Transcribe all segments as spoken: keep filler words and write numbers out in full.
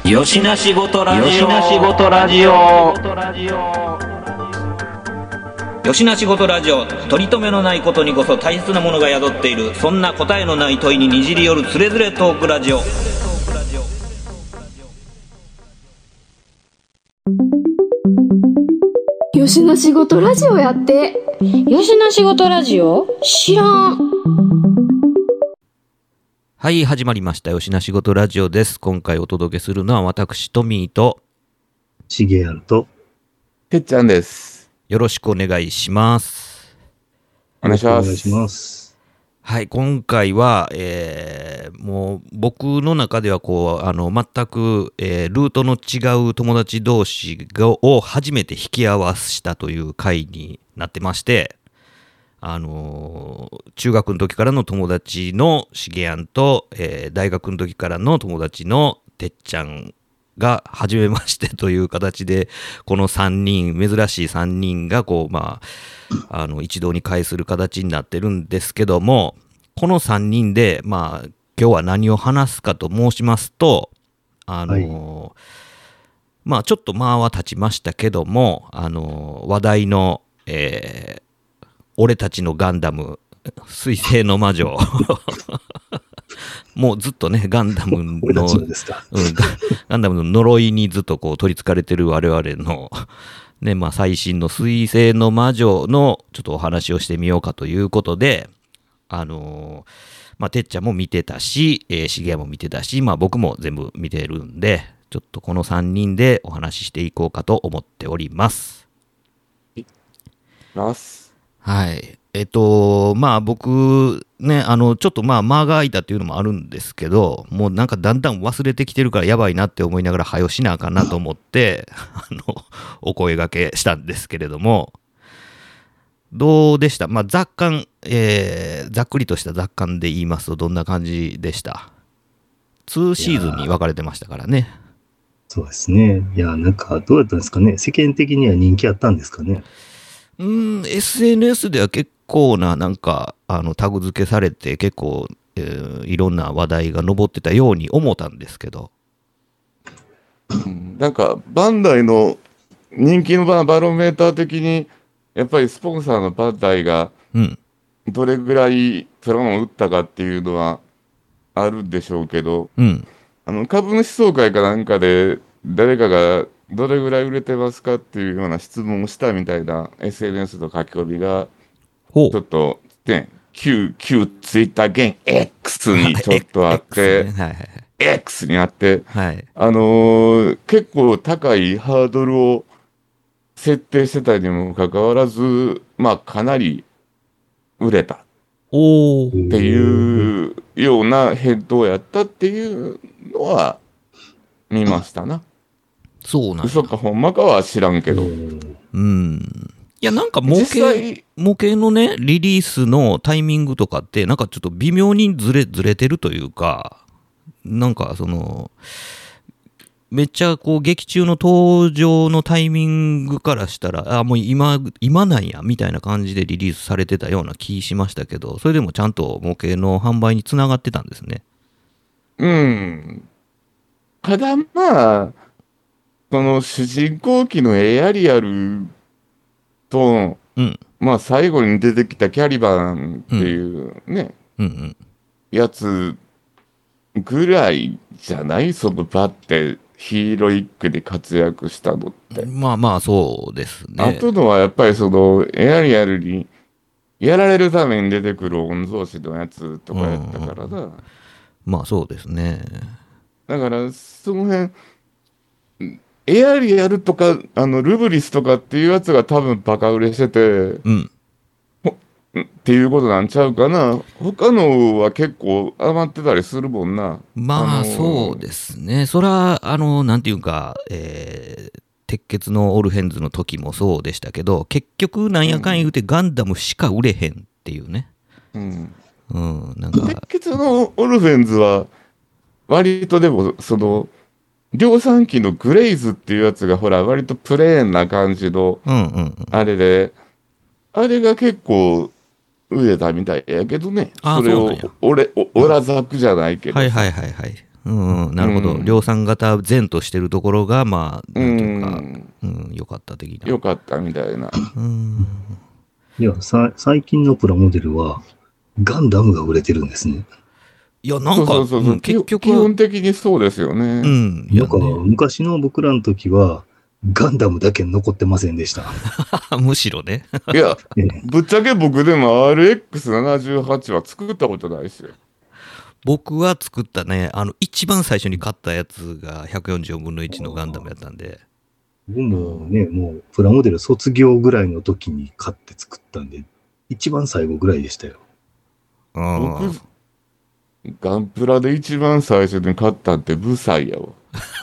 よしなしごとラジオ。よしなしごとラジオ。よしなしごとラジオ。取り留めのないことにこそ大切なものが宿っている。そんな答えのない問いににじり寄るつれづれトークラジオ。 よしなしごとラジオやって。 よしなしごとラジオ知らん。 はい、始まりましたよしなしごとラジオです。今回お届けするのは私トミーとしげやんとてっちゃんです。 よろしくお願いします。 お願いします。 お願いします。 はい、今回は、えー、もう僕の中ではこうあの全く、えー、ルートの違う友達同士がを初めて引き合わせたという回になってまして、あのー、中学の時からの友達のしげやんと、えー、大学の時からの友達のてっちゃんが初めましてという形で、このさんにん、珍しいさんにんがこう、まあ、あの一堂に会する形になってるんですけども、このさんにんで、まあ、今日は何を話すかと申しますと、あのーはい、まあちょっと間は経ちましたけども、あのー、話題の、えー俺たちのガンダム、水星の魔女。もうずっとね、ガンダムの、うん、ガンダムの呪いにずっとこう取り憑かれてる我々の、ね、まあ最新の水星の魔女のちょっとお話をしてみようかということで、あのー、まあてっちゃんも見てたし、えー、しげやも見てたし、まあ僕も全部見てるんで、ちょっとこのさんにんでお話ししていこうかと思っております。 ます。 はい。えっと、まあ僕、ね、あの、ちょっとまあ間が空いたっていうのもあるんですけど、もうなんかだんだん忘れてきてるからやばいなって思いながら早よしなあかんなと思って、あの、お声掛けしたんですけれども、どうでした？まあ雑感、えー、ざっくりとした雑感で言いますとどんな感じでした？にシーズンに分かれてましたからね。 そうですね。いや、なんかどうやったんですかね。世間的には人気あったんですかね。 うーん、エスエヌエス では結構ななんかあのタグ付けされて結構、えー、いろんな話題が上ってたように思ったんですけど、 うん、なんかバンダイの人気のバロメーター的にやっぱりスポンサーのバンダイがどれぐらいプランを打ったかっていうのはあるんでしょうけど、うん、あの株主総会かなんかで誰かがどれぐらい売れてますかっていうような質問をしたみたいな エスエヌエス の書き込みがちょっとね、旧旧ツイッター現 X にちょっとあって、X ね、はいはいはい、X にあって、はい、あのー、結構高いハードルを設定してたにもかかわらず、まあかなり売れたっていうような返答やったっていうのは見ましたな。そうなんや。嘘かほんまかは知らんけど。うん。いや、なんか模型、模型のね、リリースのタイミングとかって、なんかちょっと微妙にずれ、ずれてるというか、なんかその、めっちゃこう劇中の登場のタイミングからしたら、あ、もう今、今なんや、みたいな感じでリリースされてたような気しましたけど、それでもちゃんと模型の販売につながってたんですね。うん。ただまあ、その主人公機のエアリアルと、うん、まあ最後に出てきたキャリバンっていうね、うんうんうん、やつぐらいじゃない？そのバってヒーロイックで活躍したのって。まあまあそうですね。あとのはやっぱりそのエアリアルにやられるために出てくる御曹司のやつとかやったからだ。うんうん、まあそうですね。だからその辺、エアリアルとかあのルブリスとかっていうやつが多分バカ売れしてて、うん、っていうことなんちゃうかな。他のは結構余ってたりするもんな。まあ、あのー、そうですね。そらあのなんていうか、えー、鉄血のオルフェンズの時もそうでしたけど、結局なんやかん言うてガンダムしか売れへんっていうね。うん。うん、なんか鉄血のオルフェンズは割とでもその量産機のグレイズっていうやつがほら割とプレーンな感じのあれで、あれが結構売れたみたいやけどね。それを俺オラザクじゃないけど、はいはいはいはい、 うん、なるほど、 うん量産型前としてるところが、まあ、 うなんていうか、 ん。 うん、良かった的な。 よかったみたいな。 うん。 いや、さ、最近のプラモデルは、ガンダムが売れてるんですね。 いや、なんか、 そうそうそうそう、 うん結局基本的にそうですよね。 うん、いやなんか、 ね、 昔の僕らの時は、ガンダムだけ残ってませんでした。 むしろね。 いや、 ええぶっちゃけ僕でも アールエックスななじゅうはち は作ったことないですよ。 僕は作ったね、あの、一番最初に買ったやつがひゃくよんじゅうよんぶんのいちのガンダムやったんで、 僕もね、もう、プラモデル卒業ぐらいの時に買って作ったんで、一番最後ぐらいでしたよ。 うん僕、ガンプラで一番最初に買ったんってブサイやわ。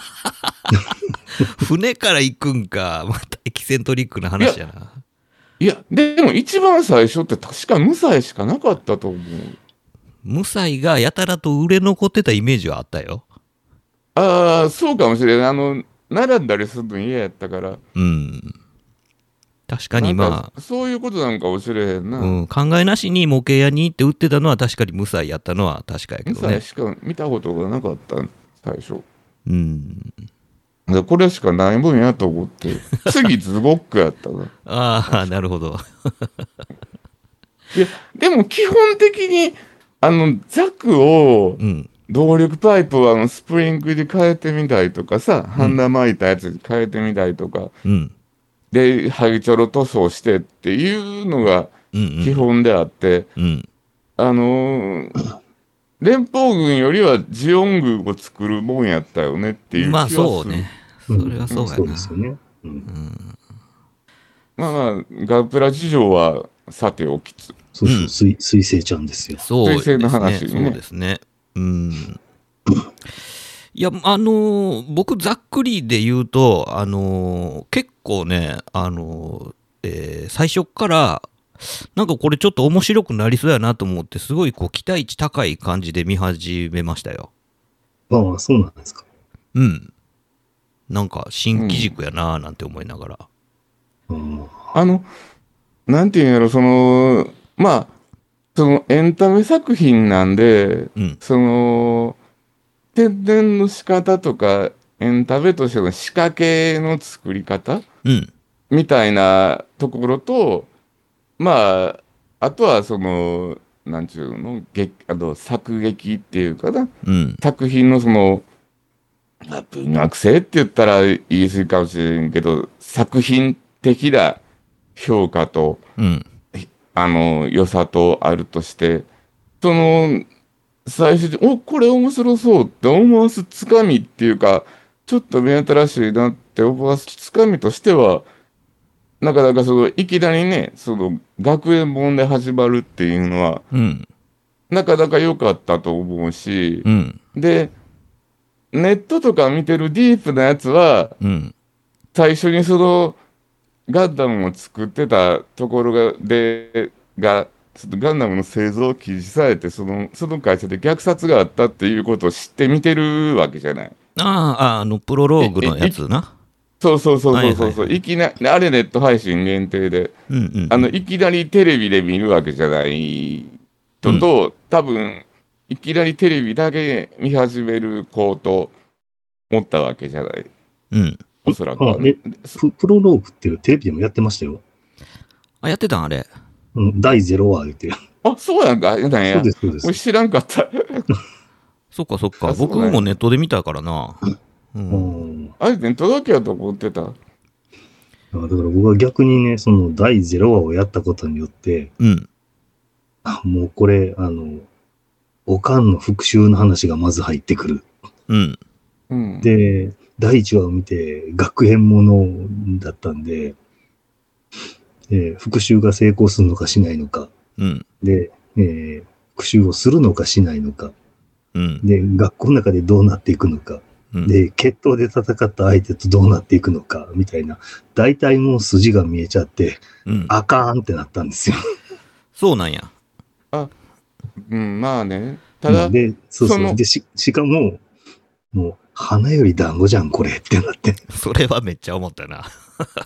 船から行くんか、またエキセントリックな話やな。 いや、でも一番最初って確か無彩しかなかったと思う。 無彩がやたらと売れ残ってたイメージはあったよ。 ああ、そうかもしれない。あの、並んだりするの嫌やったから。 うん。確かになんまかそういうことなんかもしれへんあ、 な。 うん、考えなしに模型屋に行って売ってたのは確かに無彩やったのは確かやけ無どね彩。しか見たことがなかった、最初。 うん。 でこれしかないもんやと思って、次ズゴックやったな。 ああ、なるほど。 いや、でも基本的に、あの、ザクを、 うん。 動力パイプをあのスプリングで変えてみたりとかさ、ハンダ巻いたやつに変えてみたりとか、 うん。 で、ハイチョロ塗装してっていうのがうんうん。 基本であって、 うん。 あのー連邦軍よりはジオン軍を作るもんやったよねっていう気まあはする。 そうね。それはそうやな。 そうですよね。うんうん。 まあまあ、ガンプラ事情はさておきつ。 そうそう、 うん水、水星ちゃんですよ。 そうですね。 水星の話にねそうですね。うん。いや、あのー僕、ざっくりで言うと、あのー結構ね、あのーえー最初から、なんかこれちょっと面白くなりそうやなと思って、すごいこう期待値高い感じで見始めましたよ。 ああ、そうなんですか。 うん。なんか新機軸やなーなんて思いながら。 うんあの、なんていうんやろ、その、まあ、そのエンタメ作品なんで、 うん。 その、天然の仕方とか、エンタメとしての仕掛けの作り方うん。 みたいなところと、まあ、あとはその、なんちゅうの、劇あの作劇っていうかな、 うん。 作品のその、まあ文学性って言ったら言い過ぎかもしれんけど、作品的な評価と、 うん。 あの、良さとあるとして、その、最初に、お、これ面白そうって思わすつかみっていうか、ちょっと目新しいなって思わすつかみとしては、なかなかその、いきなりね、その、学園本で始まるっていうのは、 うん。 なかなか良かったと思うしう、ん。 で、ネットとか見てるディープなやつは、 うん。 最初にその、ガンダムを作ってたところが、で、が、そのガンダムの製造を禁止されて、その、その会社で虐殺があったっていうことを知って見てるわけじゃない。 ああ、あの、プロローグのやつな。 そうそうそうそうそうそう、 はいはいはいいきなり、あれネット配信限定で、 うんうん。 あの、いきなりテレビで見るわけじゃない人と、多分、いきなりテレビだけ見始める子と思ったわけじゃない。 うん。 おそらくはあね。 ププロローグっていうテレビでもやってましたよ。 あ、やってたんあれ。 うん、だいゼロ話言って。 あ、そうやんか、なんや。 そうです、そうです俺。知らんかった。 そっかそっか。 あそうなんや僕もネットで見たからな。う。 うんんあれね、届けやと思ってた。 あだから僕は逆にね、そのだいゼロ話をやったことによって、 うん。 あもうこれ、あの、おかんの復讐の話がまず入ってくる。 うん。 うん。 で、だいいちわを見て学園ものだったんで、えー復讐が成功するのかしないのか。 うん。 で、えー復讐をするのかしないのか。 うん。 で、学校の中でどうなっていくのか。 うん。 で、決闘で戦った相手とどうなっていくのか、みたいな。大体もう筋が見えちゃって、 うん。 あかーんってなったんですよ。 そうなんや。 うん、まあね。ただ、 で、そうそそのう。で、し、しかも、もう、花より団子じゃん、これってなって。 それはめっちゃ思ったな。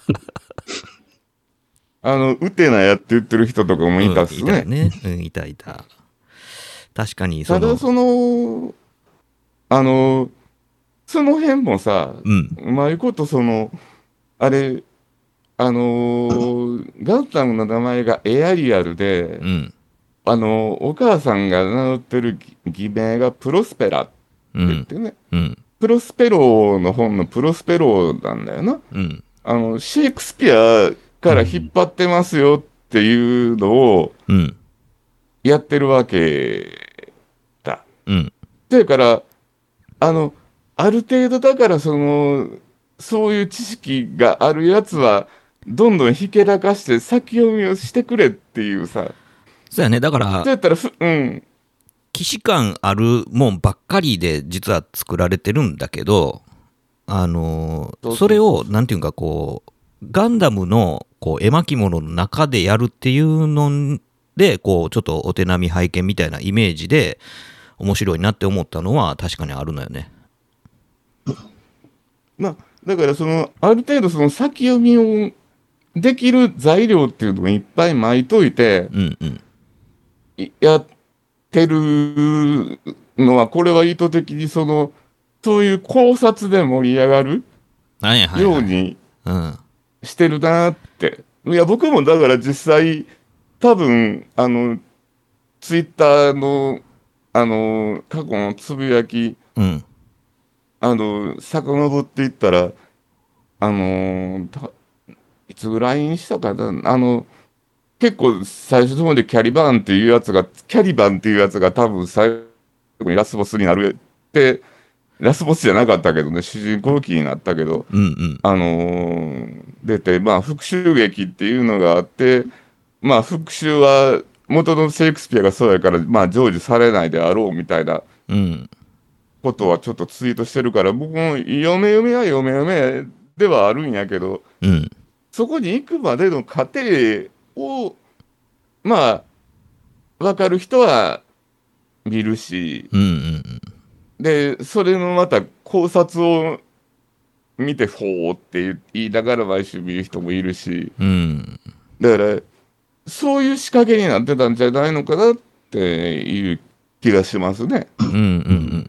あの、ウテナやって言ってる人とかもいたっすうんいたね。 よね。うん、いたいた。確かに、その、 ただ、その、 あの、その辺もさ、 うん。 うまいことその、あれ、あのーガンダムの名前がエアリアルで、 うん。 あのお母さんが名乗ってる偽名がプロスペラってうん。 言ってね、 うん。 プロスペローの本のプロスペローなんだよな。 うん。 あの、シェイクスピアから引っ張ってますよっていうのをうん。 やってるわけだ。 うん。 だから、あの、ある程度だからその、そういう知識があるやつは、どんどんひけらかして先読みをしてくれっていうさ。 そうやね。だから、 そうやったらふ、うん。 既視感あるもんばっかりで実は作られてるんだけど、あのーそれを、なんていうかこう、ガンダムのこう絵巻物の中でやるっていうので、こう、ちょっとお手並み拝見みたいなイメージで面白いなって思ったのは確かにあるのよね。 まあ、だからその、ある程度その先読みをできる材料っていうのをいっぱい巻いといて、 うんうん。 いやってるのは、これは意図的にその、そういう考察で盛り上がるはいはいはい。 ようにうん。 してるなって。いや、僕もだから実際、多分、あの、ツイッターの、あの、過去のつぶやき、 うん。 あの、遡っていったら、あの、たいつぐらいにしたかな、あの、結構最初の方でキャリバーンっていうやつが、キャリバンっていうやつが多分最後にラスボスになるって、ラスボスじゃなかったけどね、主人公機になったけど、 うんうん。 あのー出て、まあ、復讐劇っていうのがあって、まあ、復讐は元のシェイクスピアがそうやから、まあ、成就されないであろうみたいなうん。 ことはちょっとツイートしてるから、僕も読め読めは読め読めではあるんやけど、 うん。 そこに行くまでの過程を、まあ、わかる人は見るし、 うんうんで、それのまた考察を見て、ほーって言いながら毎週見る人もいるし、 うん。うん。 だから、そういう仕掛けになってたんじゃないのかなっていう気がしますね。 うんうんうん。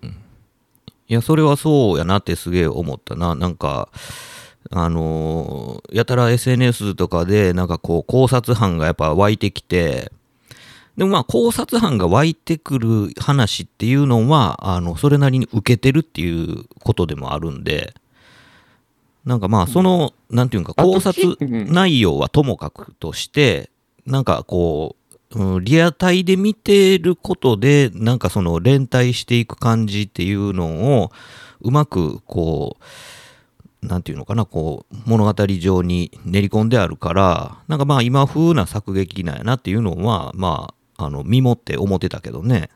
いや、それはそうやなってすげえ思ったな。なんか、あのーやたら エスエヌエス とかで、なんかこう、考察班がやっぱ湧いてきて、でもまあ、考察班が湧いてくる話っていうのは、あの、それなりに受けてるっていうことでもあるんで、なんかまあ、その、なんていうか、 あと考察きうん内容はともかくとして、なんかこう、うん、リアタイで見てることで、なんかその連帯していく感じっていうのを、うまくこう、なんていうのかな、こう、物語上に練り込んであるから、なんかまあ今風な作劇なんやなっていうのは、まあ、あの、身もって思ってたけどね。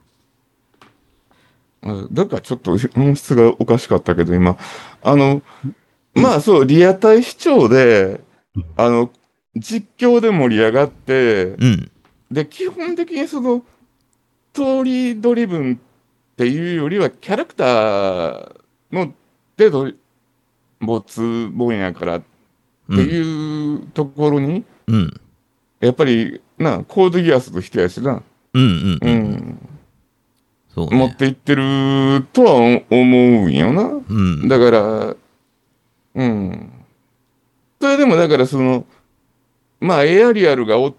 あだからちょっと音質がおかしかったけど、今、あの、まあそう、リアタイ視聴で、あの、実況で盛り上がって、 うん。 で、基本的にその、ストーリードリブンっていうよりは、キャラクターのでど没本やからってうん。 いうところに、 うん。 やっぱり、な、コードギアスの人やしな、 うんうんううんうん。 ん、 そうね。 持っていってるとは思うんよな。 うん。 だから、うん。それでもだからその、まあエアリアルがおって、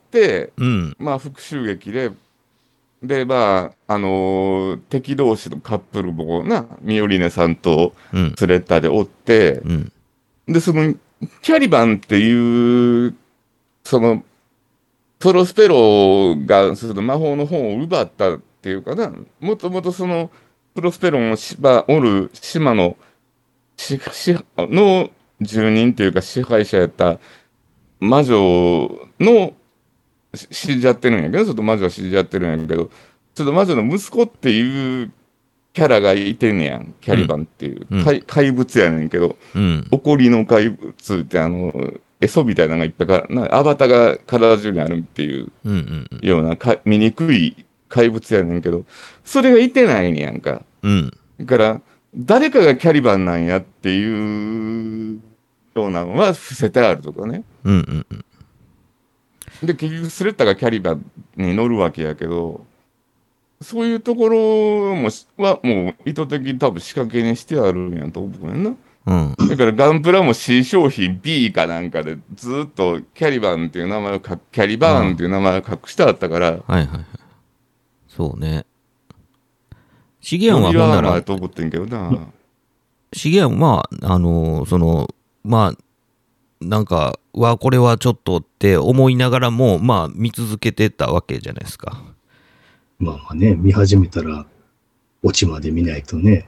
うん。 まあ復讐劇で、で、まあ、あのー敵同士のカップルもな、ミオリネさんとうん。 スレッタでおって、 うん。 で、その、キャリバンっていう、その、プロスペロがその魔法の本を奪ったっていうかな、もともとその、プロスペロの島、おる島の支支の住人っていうか支配者やった魔女のし死んじゃってるんやけど、ちょっと魔女は死んじゃってるんやけど、ちょっと魔女の息子っていうキャラがいてんねやん、キャリバンっていう。 うん。 怪怪物やねんけど、 うん。 怒りの怪物ってあの、エソみたいなのがいっぱいかな、アバタが体中にあるっていううんうんうん。 ようなか醜い怪物やねんけど、それがいてないねやんか。 うん。 だから、誰かがキャリバンなんやっていうようなのは伏せてあるとかね。 うんうんうん。 で、結局スレッタがキャリバンに乗るわけやけど、 そういうところもはもう意図的に多分仕掛けにしてあるんやと思うねんな。 うん。 だからガンプラも C 商品 B かなんかでずっとキャリバンっていう名前をかキャリバーンっていう名前を隠してあったから、 はいはいはい。そうね。シゲアンは呼びほんなら、 はないと思ってんけどな。 シゲアンは、あの、その、まあ、なんか、わ、これはちょっとって思いながらも、まあ、見続けてたわけじゃないですか。 まあまあね、見始めたら、オチまで見ないとね。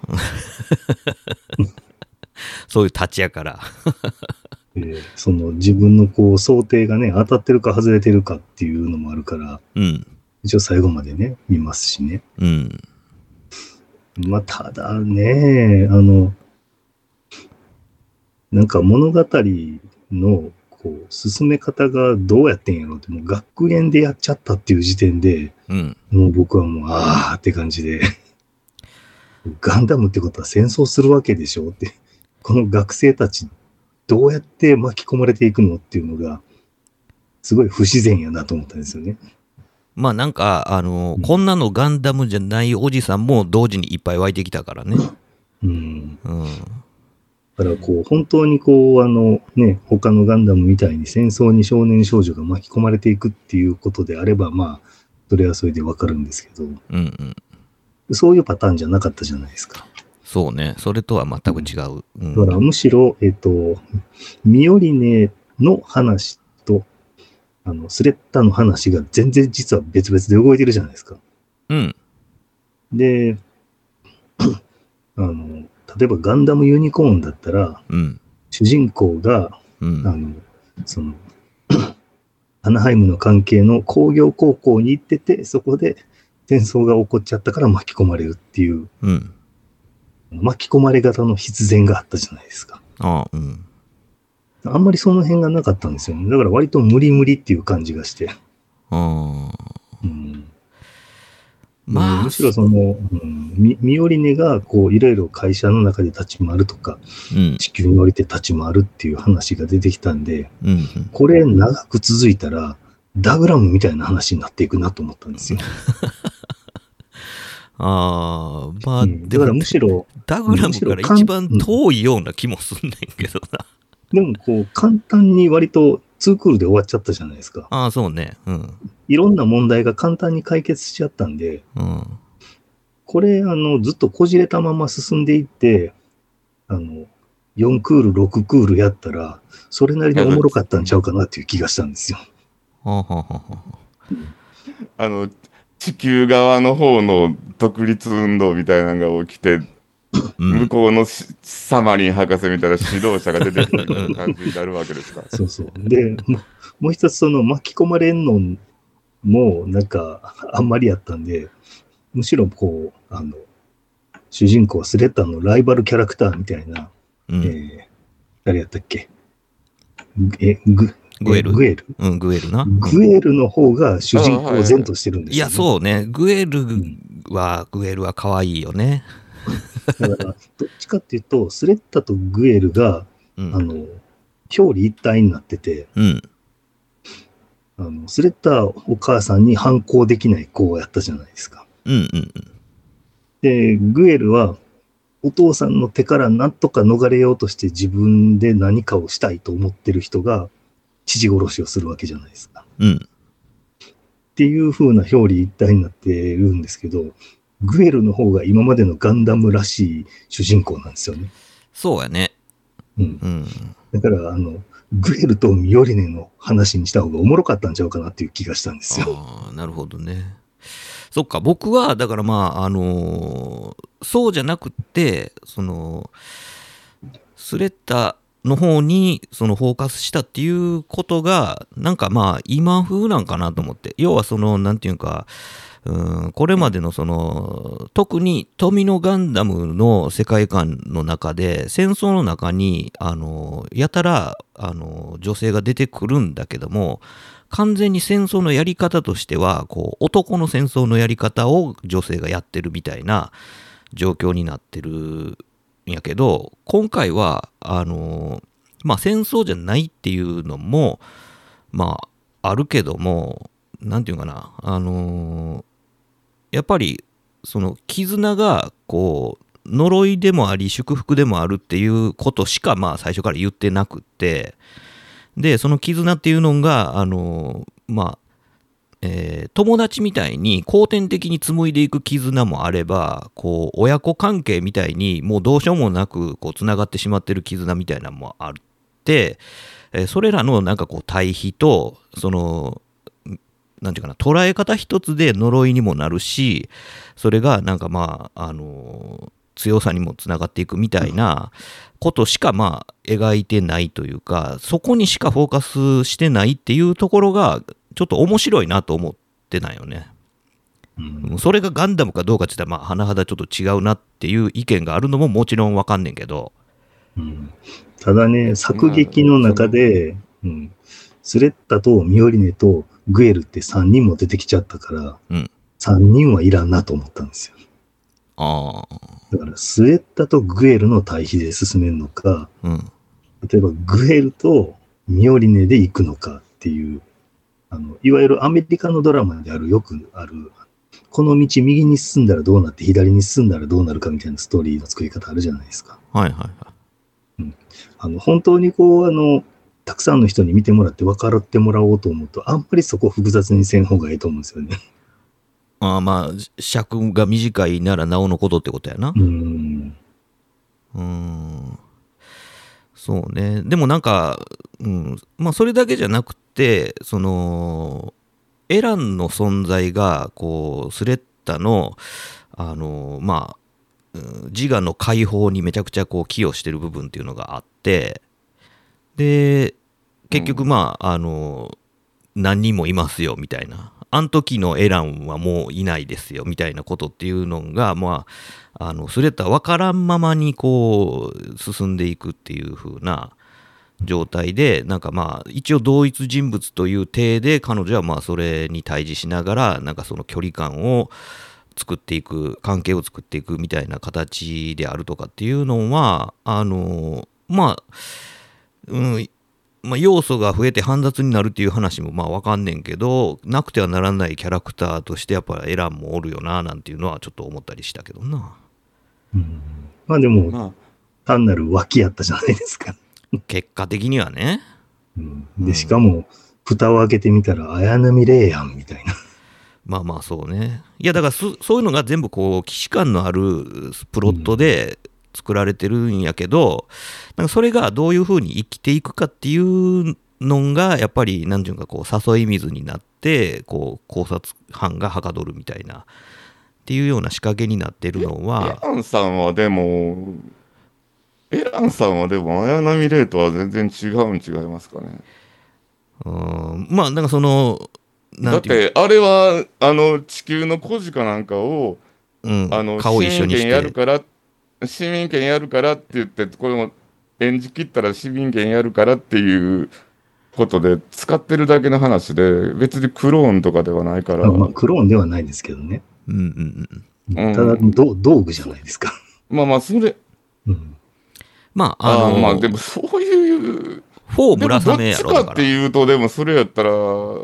そういう立ちやから。 えーその自分のこう想定がね、当たってるか外れてるかっていうのもあるから、 うん。 一応最後までね、見ますしね。 うん。 まあ、ただね、あの、なんか物語のこう進め方がどうやってんやろうって、もう学園でやっちゃったっていう時点で、 うん。 もう僕はもう、あーって感じで、ガンダムってことは戦争するわけでしょって、この学生たちどうやって巻き込まれていくのっていうのが、すごい不自然やなと思ったんですよね。 まあなんか、あの、 うんこんなのガンダムじゃないおじさんも同時にいっぱい湧いてきたからね。 うん。 うん。 だからこう、本当にこう、あのね、他のガンダムみたいに戦争に少年少女が巻き込まれていくっていうことであれば、まあ、それはそれでわかるんですけど、 うんうん。 そういうパターンじゃなかったじゃないですか。 そうね。それとは全く違う。うん。 だからむしろ、えっと、ミオリネの話と、あの、スレッタの話が全然実は別々で動いてるじゃないですか。 うん。 で、あの、例えばガンダムユニコーンだったら、 うん。 主人公が、 うん。 あの、その、アナハイムの関係の工業高校に行ってて、そこで戦争が起こっちゃったから巻き込まれるっていう、 うん。 巻き込まれ型の必然があったじゃないですか。 ああ、うん。 あんまりその辺がなかったんですよね。だから割と無理無理っていう感じがして。 ああ。 うん、 まあ、 むしろその、うん、ミミオリネがこういろいろ会社の中で立ち回るとか、 うん。 地球に降りて立ち回るっていう話が出てきたんで、 うんうん。 これ長く続いたら、ダグラムみたいな話になっていくなと思ったんですよ。 ああ、まあ、 うん、だからむしろ、 ダグラムから一番遠いような気もすんねんけどな。 でもこう簡単に割とツークールで終わっちゃったじゃないですか。 ああ、そうね。うん。 いろんな問題が簡単に解決しちゃったんで、 うん。 これあのずっとこじれたまま進んでいって、あの、よんクール、ろくクールやったら、それなりにおもろかったんちゃうかなっていう気がしたんですよ。 はあ、はあはあ、 あの、地球側の方の独立運動みたいなのが起きて、 うん、 向こうのサマリン博士みたいな指導者が出てくるような感じになるわけですか。 そうそう。で、ももう一つその巻き込まれんのもなんかあんまりやったんで、むしろこう、あの、主人公スレッタのライバルキャラクターみたいな、 うん、 えー、誰やったっけえ、グ、 グエルグエルうん、グエルな。 グエルの方が主人公を前としてるんですよ、ね。 いや、そうね。グエルは、うん、グエルは可愛いよね。 だから、どっちかっていうと、スレッタとグエルが、うん、あの、表裏一体になってて、 うん、 あのスレッタお母さんに反抗できない子をやったじゃないですか。 うんうんうん、 で、グエルは、お父さんの手から何とか逃れようとして自分で何かをしたいと思ってる人が父殺しをするわけじゃないですか。 うん、 っていう風な表裏一体になってるんですけど、グエルの方が今までのガンダムらしい主人公なんですよね。 そうやね。 うん。うん、だから、あの、グエルとミオリネの話にした方がおもろかったんちゃうかなっていう気がしたんですよ。 ああ、なるほどね。そっか、僕は、だからまあ、あのー、そうじゃなくて、その、スレッタの方に、その、フォーカスしたっていうことが、なんかまあ、今風なんかなと思って。要は、その、なんていうか、うん、これまでのその、特に富野ガンダムの世界観の中で、戦争の中に、あの、やたら、あの、女性が出てくるんだけども、完全に戦争のやり方としては、こう、男の戦争のやり方を女性がやってるみたいな状況になってるんやけど、今回は、あの、まあ、戦争じゃないっていうのも、まあ、あるけども、なんていうかな、あの、 やっぱりその絆がこう呪いでもあり祝福でもあるっていうことしかまあ最初から言ってなくって、でその絆っていうのがあのまあ、えー、友達みたいに後天的に紡いでいく絆もあれば、こう親子関係みたいにもうどうしようもなくこうつながってしまってる絆みたいなのもあって、えー、それらのなんかこう対比とそのなんていうかな、捉え方一つで呪いにもなるし、それがなんかまああの強さにもつながっていくみたいなことしかまあ描いてないというか、そこにしかフォーカスしてないっていうところがちょっと面白いなと思ってないよね。うん、それがガンダムかどうかって言ったらまあ甚だちょっと違うなっていう意見があるのももちろんわかんねんけど、 うん、ただね、作劇の中で、うん、スレッタとミオリネとグエルってさんにんも出てきちゃったから、うん、さんにんはいらんなと思ったんですよ。 あだからスレッタとグエルの対比で進めるのか、うん、例えばグエルとミオリネで行くのかっていう、あのいわゆるアメリカのドラマであるよくある、この道右に進んだらどうなって左に進んだらどうなるかみたいなストーリーの作り方あるじゃないですか。 はいはいはい。 うん、あの本当にこうあのたくさんの人に見てもらって分かってもらおうと思うと、あんまりそこ複雑にせん方がいいと思うんですよね。 ああ、まあ尺が短いならなおのことってことやな。うーん。うーん。そうね。でもなんか、うん、まあそれだけじゃなくて、そのエランの存在がこうスレッタのあのまあ自我の解放にめちゃくちゃこう寄与してる部分っていうのがあって、で結局まあ、うん、あの何人もいますよみたいな、あの時のエランはもういないですよみたいなことっていうのが、まああのスレッタ分からんままにこう進んでいくっていう風な状態で、なんかまあ一応同一人物という体で彼女はまあそれに対峙しながら、なんかその距離感を作っていく、関係を作っていくみたいな形であるとかっていうのは、あのまあうんまあ、要素が増えて煩雑になるっていう話もまあ分かんねんけど、なくてはならないキャラクターとしてやっぱエランもおるよななんていうのはちょっと思ったりしたけどな。 うん、まあでも、まあ、単なる脇やったじゃないですか。 結果的にはね。 うん、でしかも蓋を開けてみたら綾波レイやんみたいな。 まあまあそうね。いやだからそそういうのが全部こう既視感のあるプロットで作られてるんやけど、なんかそれがどういう風に生きていくかっていうのがやっぱり何ていうかこう誘い水になってこう考察班がはかどるみたいなっていうような仕掛けになってるのは、 エランさんはでもエランさんはでも綾波レイとは全然違うん違いますかね。 うーんまあなんかそのだってあれはあの地球の孤児かなんかを、うん、あの顔一緒にして市民権やるから市民権やるからって言って、これも演じ切ったら市民権やるからっていうことで使ってるだけの話で、別にクローンとかではないから。 まあ、クローンではないですけどね。 うんうんうん。ただ、道具じゃないですか。 まあまあ、それ。 うん、まあ、あのー、 あまあ、でもそういう。 フォー村雨やろ。 どっちかっていうと、でもそれやったら、うん、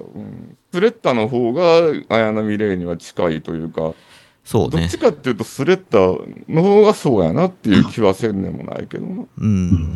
スレッタの方が綾波レイには近いというか、 そうね、 どっちかっていうとスレッタの方がそうやなっていう気はせんでもないけどな。 うん。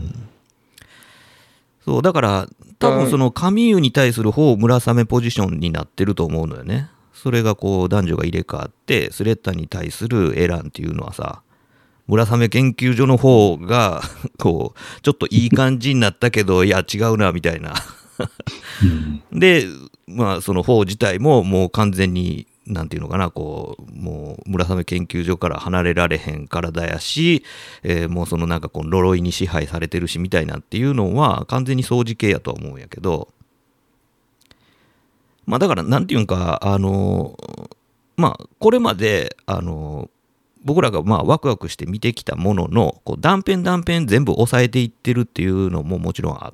そうだから多分そのカミーユに対する方村雨ポジションになってると思うのよね。それがこう男女が入れ替わってスレッタに対するエランっていうのはさ、村雨研究所の方がこうちょっといい感じになったけどいや違うなみたいなでまあその方自体ももう完全になんていうのかな、こうもう村雨研究所から離れられへん体やし、えー、もうそのなんかこう呪いに支配されてるしみたいなっていうのは完全に相似系やとは思うんやけど、まあだからなんていうんかあのまあこれまであの僕らがまあワクワクして見てきたもののこう断片断片全部抑えていってるっていうのももちろんあって、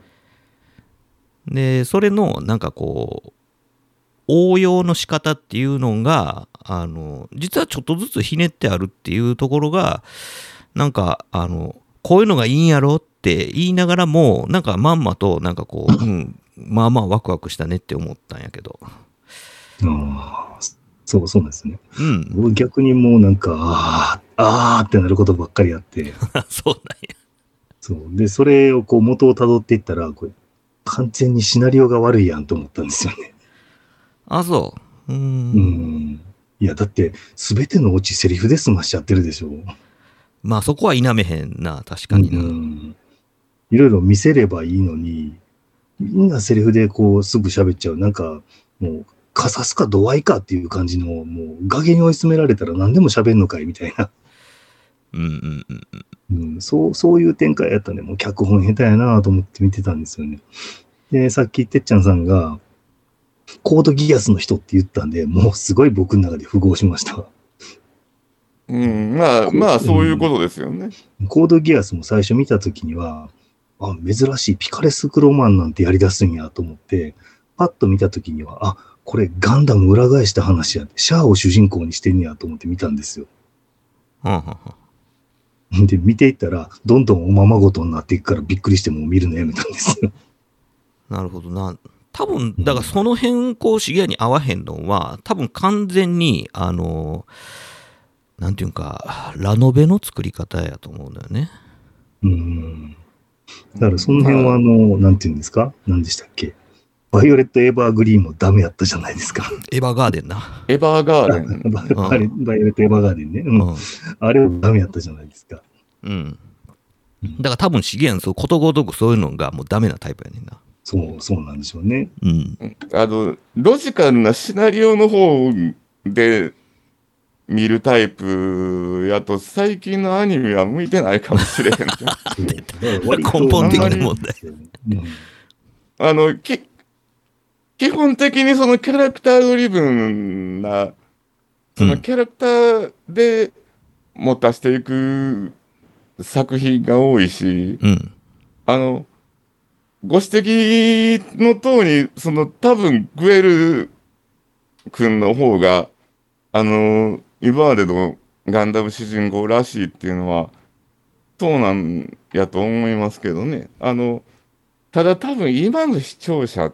でそれのなんかこう応用の仕方っていうのがあの実はちょっとずつひねってあるっていうところがなんかあのこういうのがいいんやろって言いながらもなんかまんまとなんかこう、うん、まあまあワクワクしたねって思ったんやけど、 あそう、そうなんですね。 うん。 僕逆にもうなんか、あー、あーってなることばっかりあって。 そうなんや。 そう。で、それをこう元をたどっていったら、これ、完全にシナリオが悪いやんと思ったんですよね。 あ、そう。うーん。 うん。いや、だって、すべてのオチセリフで済ましちゃってるでしょ。 まあそこは否めへんな、確かにな。 うん。いろいろ見せればいいのに、みんなセリフでこうすぐ喋っちゃう。なんか、もう、かさすか度合いかっていう感じの、もう、崖に追い詰められたら何でも喋んのかいみたいな。 うんうんうんうん、そう、そういう展開やったね。もう脚本下手やなと思って見てたんですよね。で、さっきてっちゃんさんが、コードギアスの人って言ったんで、もうすごい僕の中で符合しました。 うん、まあ、まあ、そういうことですよね。 コードギアスも最初見たときには、あ、珍しいピカレスクロマンなんてやり出すんやと思って、パッと見たときには、あ、これガンダム裏返した話や。シャアを主人公にしてんねやと思って見たんですよ。 はんはんはん。 で、見ていったら、どんどんおままごとになっていくからびっくりしてもう見るのやめたんですよ。 なるほどな。多分、だからその辺、こう、シゲアに合わへんのは、多分完全に、あの、なんていうか、ラノベの作り方やと思うんだよね。 うん。だからその辺は、あの、なんていうんですか？何でしたっけ？バイオレット・エヴァーグリーンもダメやったじゃないですか。 エヴァーガーデンな。 エヴァーガーデン。 バイバイバイオレット・エヴァーガーデンね。うん。あれもダメやったじゃないですか。 うん。だから多分、シゲアン、そう、ことごとくそういうのがもうダメなタイプやねんな。 そう、そうなんでしょうね。 うん。 あの、ロジカルなシナリオの方で見るタイプやと、最近のアニメは向いてないかもしれへん。 根本的な問題。 あの、き、基本的にそのキャラクタードリブンな、そのキャラクターで持たしていく作品が多いし、 うん、 あの、ご指摘の通り、その多分グエル君の方が、あの、今までのガンダム主人公らしいっていうのは、そうなんやと思いますけどね。あの、ただ多分今の視聴者って、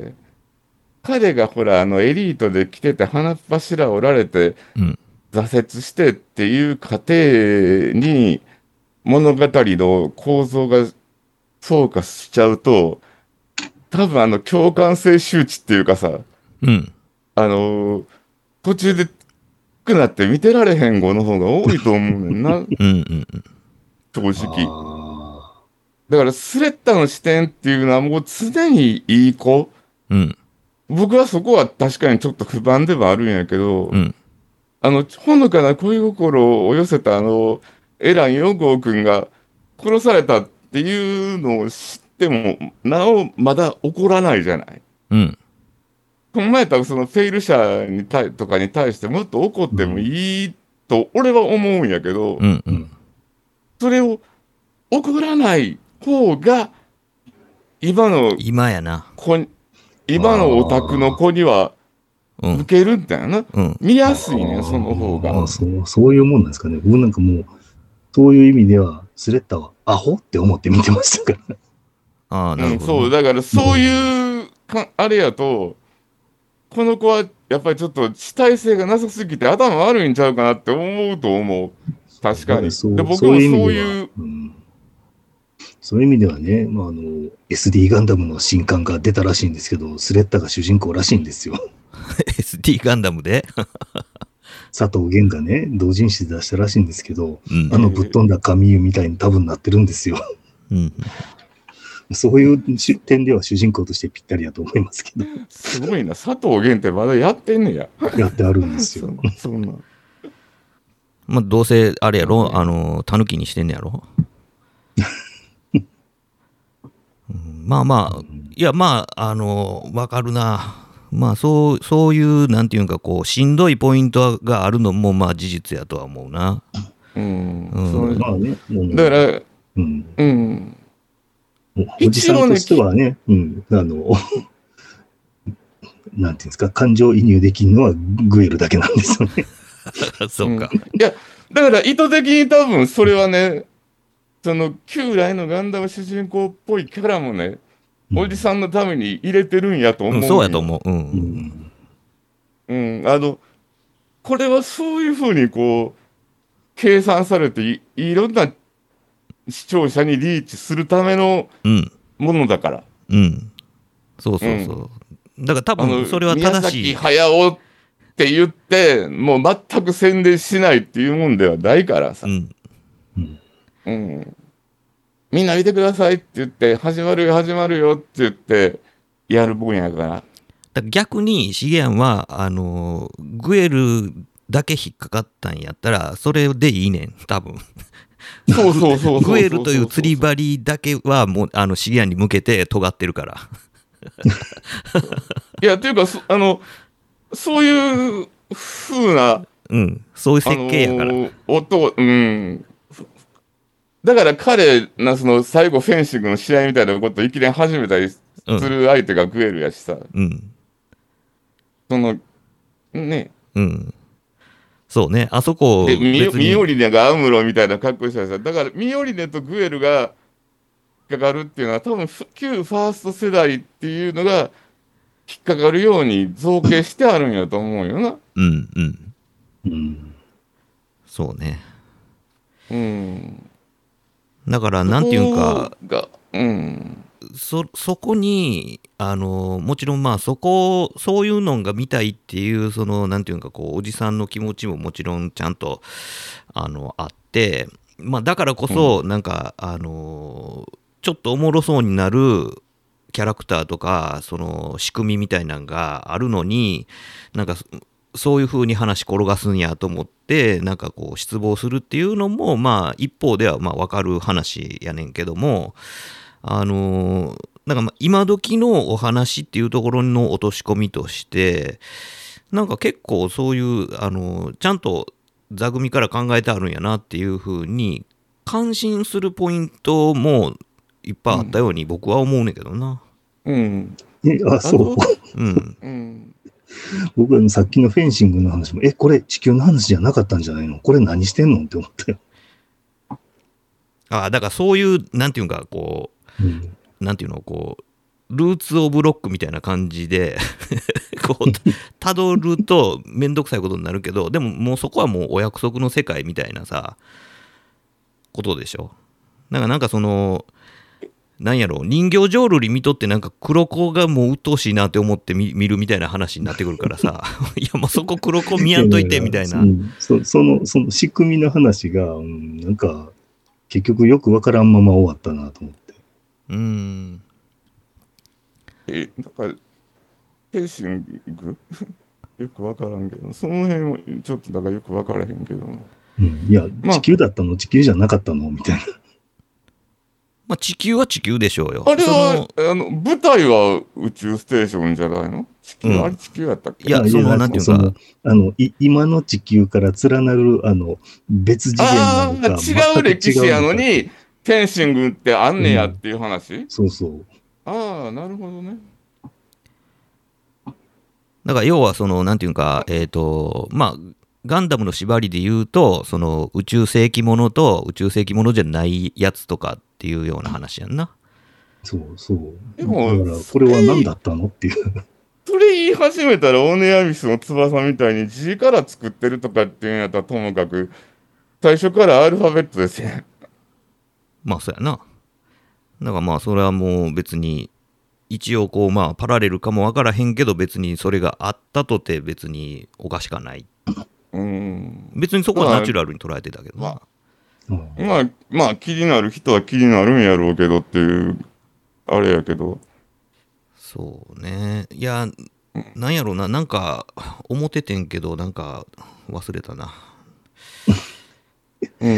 彼がほら、あの、エリートで来てて鼻っ柱折られて、挫折してっていう過程に、物語の構造がフォーカスしちゃうと、多分あの共感性周知っていうかさ、 うん、 あのー、途中でくなって見てられへん子の方が多いと思うねんな。うんうん、正直。だからスレッタの視点っていうのはもう常にいい子。うん、僕はそこは確かにちょっと不満ではあるんやけど、うん、あの、ほのかな恋心を寄せたあの、エランよん号くんが殺されたっていうのを知っても、なおまだ怒らないじゃない。うん。この前やったらそのフェイル社に対とかに対してもっと怒ってもいいと俺は思うんやけど、うんうん、それを怒らない方が今の今やな子今のオタクの子には受けるんだよな、うん、見やすいねその方が。 あそう、そういうもんなんですかね。僕なんかもうそういう意味ではスレッタはアホって思って見てましたから。 ああ、なるほど、ねうん。そう、だからそういうか、あれやと、この子はやっぱりちょっと主体性がなさすぎて頭悪いんちゃうかなって思うと思う。確かに。で、僕もそういう。 そういう意味ではね、まあ、あの、エスディー ガンダムの新刊が出たらしいんですけど、スレッタが主人公らしいんですよ。 エスディー ガンダムで佐藤源がね、同人誌で出したらしいんですけど、うん、あのぶっ飛んだ神湯みたいに多分なってるんですよ。うんそういう点では主人公としてぴったりやと思いますけど。 すごいな、佐藤源ってまだやってんねや。 やってあるんですよ。 そんな。 まあ、どうせあれやろ、あの、タヌキにしてんねやろ。うん、まあまあ、いや、まあ、あの、わかるな。まあ、そう、そういう、なんていうか、こう、しんどいポイントがあるのも、まあ、事実やとは思うな。 うん。うん、そう、まあね。だから、うん。うんおじさんとしてはね、うん、あの、なんていうんですか、感情移入できるのはグエルだけなんですよね。 そうか、 うん。いや、だから意図的に多分それはね、その旧来のガンダム主人公っぽいキャラもね、うん、おじさんのために入れてるんやと思う、 うん。そうやと思う。うん。 うん、あの、 これはそういうふうにこう、計算されてい、いろんな視聴者にリーチするためのものだから。 うん。うん、そうそうそう。うん、だから多分それは正しい。 宮崎駿って言って、もう全く宣伝しないっていうもんではないからさ。うん。うん。みんな見てくださいって言って、始まるよ、始まるよって言って、やる分野から。 だから逆に、シゲアンは、あの、グエルだけ引っかかったんやったら、それでいいねん、多分。 そうそうそうそう。 グエルという釣り針だけは、もう、あの、シゲアンに向けて尖ってるから。 いや、というか、あの、そういう風な、 うん、そういう設計やから。あのー、 音、うん。だから彼な、その最後フェンシングの試合みたいなことをいきなり始めたりする相手がグエルやしさ。うん。その、ね。 うん。そうね、あそこで、ミオリネがアムロみたいな格好したりさ。だからミオリネとグエルが引っかかるっていうのは多分旧ファースト世代っていうのが引っかかるように造形してあるんやと思うよな。 うんうん。うん。そうね。 うん。 だから、なんていうか、 うん、 そ、そこに、あの、もちろんまあそこ、そういうのが見たいっていう、その、なんていうか、こう、おじさんの気持ちももちろんちゃんと、あの、あって、まあだからこそ、なんか、うん、あの、ちょっとおもろそうになるキャラクターとか、その、仕組みみたいなのがあるのに、なんか、そういう風に話転がすんやと思ってなんかこう失望するっていうのもまあ一方ではまあ分かる話やねんけども、あのー、なんかまあ今時のお話っていうところの落とし込みとしてなんか結構そういうあのー、ちゃんと座組から考えてあるんやなっていう風に感心するポイントもいっぱいあったように僕は思うねんけどな。 うん。え、あ、そう。うん。うん僕はさっきのフェンシングの話も、え、これ地球の話じゃなかったんじゃないの？これ何してんのって思ったよ。 ああ、だからそういう、なんていうか、こう、うん、なんていうの、こう、ルーツ・オブ・ロックみたいな感じで、こう、たどるとめんどくさいことになるけど、でももうそこはもうお約束の世界みたいなさ、ことでしょ。だからなんかその、なんやろ人形浄瑠璃見とってなんか黒子がもう鬱陶しいなって思って 見, 見るみたいな話になってくるからさいやもうそこ黒子見やんといてみたいな、うん、 そ, そのその仕組みの話が、うん、なんか結局よくわからんまま終わったなと思って。 うーんえなんかフェンシングよくわからんけどその辺もちょっとだからよくわからへんけど、 うん、いや、まあ、地球だったの地球じゃなかったのみたいな。 まあ、地球は地球でしょうよ。 あれは、あの、舞台は宇宙ステーションじゃないの地球、うん、あれ地球やったっけ？ いや、その、なんていうか。 あの、い、今の地球から連なる、あの、別次元なのか。 ああ、違う歴史やのに、フェンシングってあんねやっていう話、うん、 そうそう。 ああ、なるほどね。 だから、要は、その、なんていうか、えっと、まあ、ガンダムの縛りで言うと、その宇宙世紀ものと宇宙世紀ものじゃないやつとかっていうような話やんな。 そうそう。でも、だからこれは何だったのっていう。 それ言い始めたら、オーネアビスの翼みたいに字から作ってるとかっていうんやったらともかく、最初からアルファベットですよ。 まあ、そうやな。だからまあ、それはもう別に、一応こう、まあ、パラレルかもわからへんけど、別にそれがあったとて別におかしかない。うん、別にそこはナチュラルに捉えてたけどな。 まあ、まあ、まあ、気になる人は気になるんやろうけどっていう、あれやけど。 そうね。いや、なんやろうな、なんか、思っててんけど、なんか、忘れたな。 うん。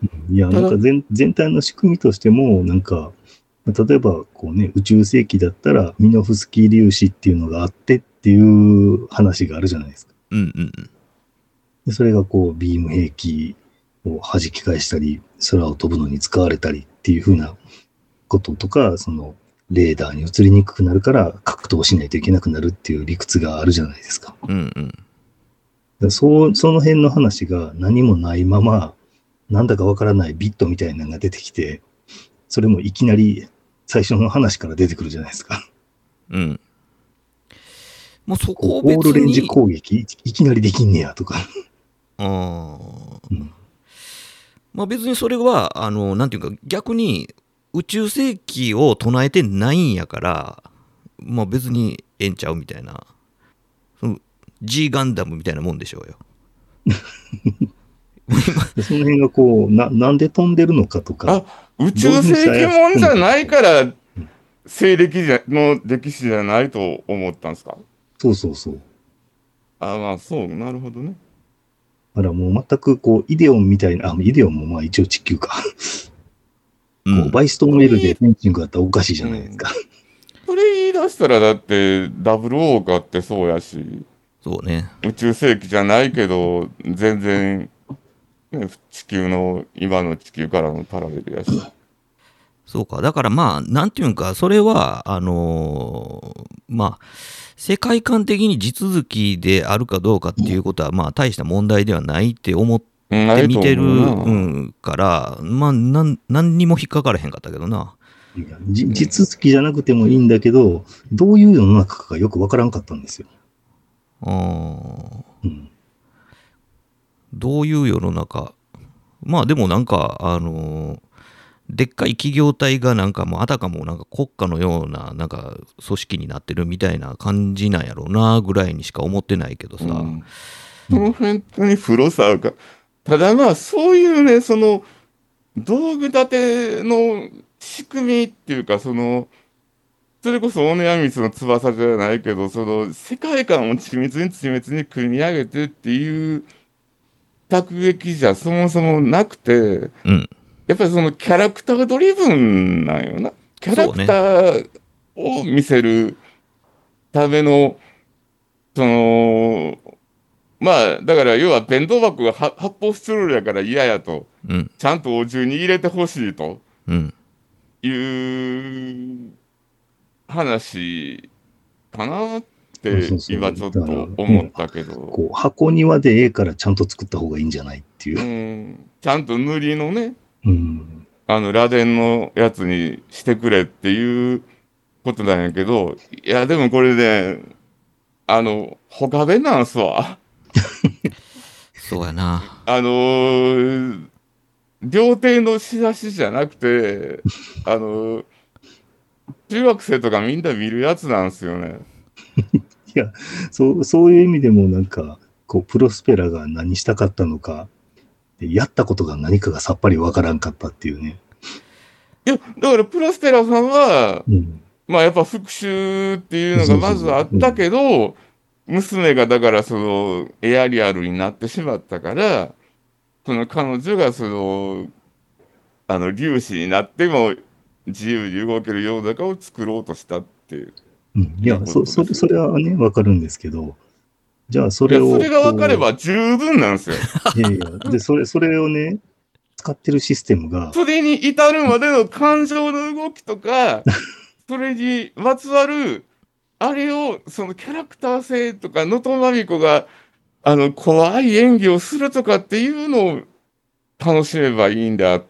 いや、なんか 全, 全体の仕組みとしても、なんか、例えば、こうね、宇宙世紀だったら、ミノフスキー粒子っていうのがあってっていう話があるじゃないですか。 うんうんうん。 でそれがこうビーム兵器を弾き返したり空を飛ぶのに使われたりっていう風なこととか、そのレーダーに映りにくくなるから格闘しないといけなくなるっていう理屈があるじゃないですか。 うんうん。 だそうその辺の話が何もないままなんだかわからないビットみたいなのが出てきて、それもいきなり最初の話から出てくるじゃないですか。 うん。 もうそこをオールレンジ別に、 攻撃いいきなりできんねやとか。 あーうんまあ別にそれは、あの、なんていうか、逆に宇宙世紀を唱えてないんやから、まあ別にええんちゃうみたいな。その G ガンダムみたいなもんでしょうよ。 でその辺がこうな、なんで飛んでるのかとか。 あ、宇宙世紀もんじゃないから、西暦じゃの歴史じゃないと思ったんですか？ そうそうそう。 あ、まあそう、なるほどね。 だからもう全くこう、イデオンみたいな、あ、イデオンもまあ一応地球か。 うこうんバイストーン L でフェンシングあったらおかしいじゃないですか。 それ言い出したらだってダブルオーカーってそうやし、 そうね。 宇宙世紀じゃないけど全然、ね、地球の今の地球からのパラレルやし。 そうか。だからまあ、なんていうんか、それは、あのーまあ、世界観的に地続きであるかどうかっていうことは、まあ、大した問題ではないって思って見てる、うん、から、まあ、なん、何にも引っかからへんかったけどな。 いやじ地続きじゃなくてもいいんだけど、どういう世の中かよくわからんかったんですよ。 あーうん。 どういう世の中。まあ、でもなんか、あのーでっかい企業体がなんかもうあたかもなんか国家のようななんか組織になってるみたいな感じなんやろうなぐらいにしか思ってないけどさ、 うん、その辺に風さが、ただまあそういうね、その道具立ての仕組みっていうか、そのそれこそオネアミスの翼じゃないけど、その世界観を緻密に緻密に組み上げてっていう卓劇じゃそもそもなくて、 うん、 やっぱりそのキャラクタードリブンなんよな。キャラクターを見せるための、その、まあ、だから要は弁当箱がは発泡スチロールやから嫌やと、 うん、 ちゃんとお重に入れてほしいとうん。 いう話かなっそうてそうそう今ちょっとだから思ったけど、 こう箱庭でええからちゃんと作った方がいいんじゃないっていうう。 ん、ちゃんと塗りのね、 うん。 あの、螺鈿のやつにしてくれっていうことなんやけど、いや、でもこれね、あの、ほか弁なんすわ。 そうやな。 あのー、料亭の仕出しじゃなくて、あのー、中学生とかみんな見るやつなんすよね。 いや、そう、そういう意味でもなんか、こう、プロスペラが何したかったのか、でやったことが何かがさっぱりわからんかったっていうね。 いや、だからプロスペラさんは、 うん。 まあやっぱ復讐っていうのがまずあったけど、娘がだからそのエアリアルになってしまったから、その彼女がその、あの粒子になっても自由に動ける世の中を作ろうとしたっていう。 うん、いや、そ、それ、それはね、わかるんですけど、じゃあそいや、 れを。 それが分かれこば十分なんですよ。 う。いやいや、で、それ、それをね、使ってるシステムが、 それに至るまでの感情の動きとか、それにまつわる、あれを、そのキャラクター性とか、能登まみこが、あの、怖い演技をするとかっていうのを楽しめばいいんであって、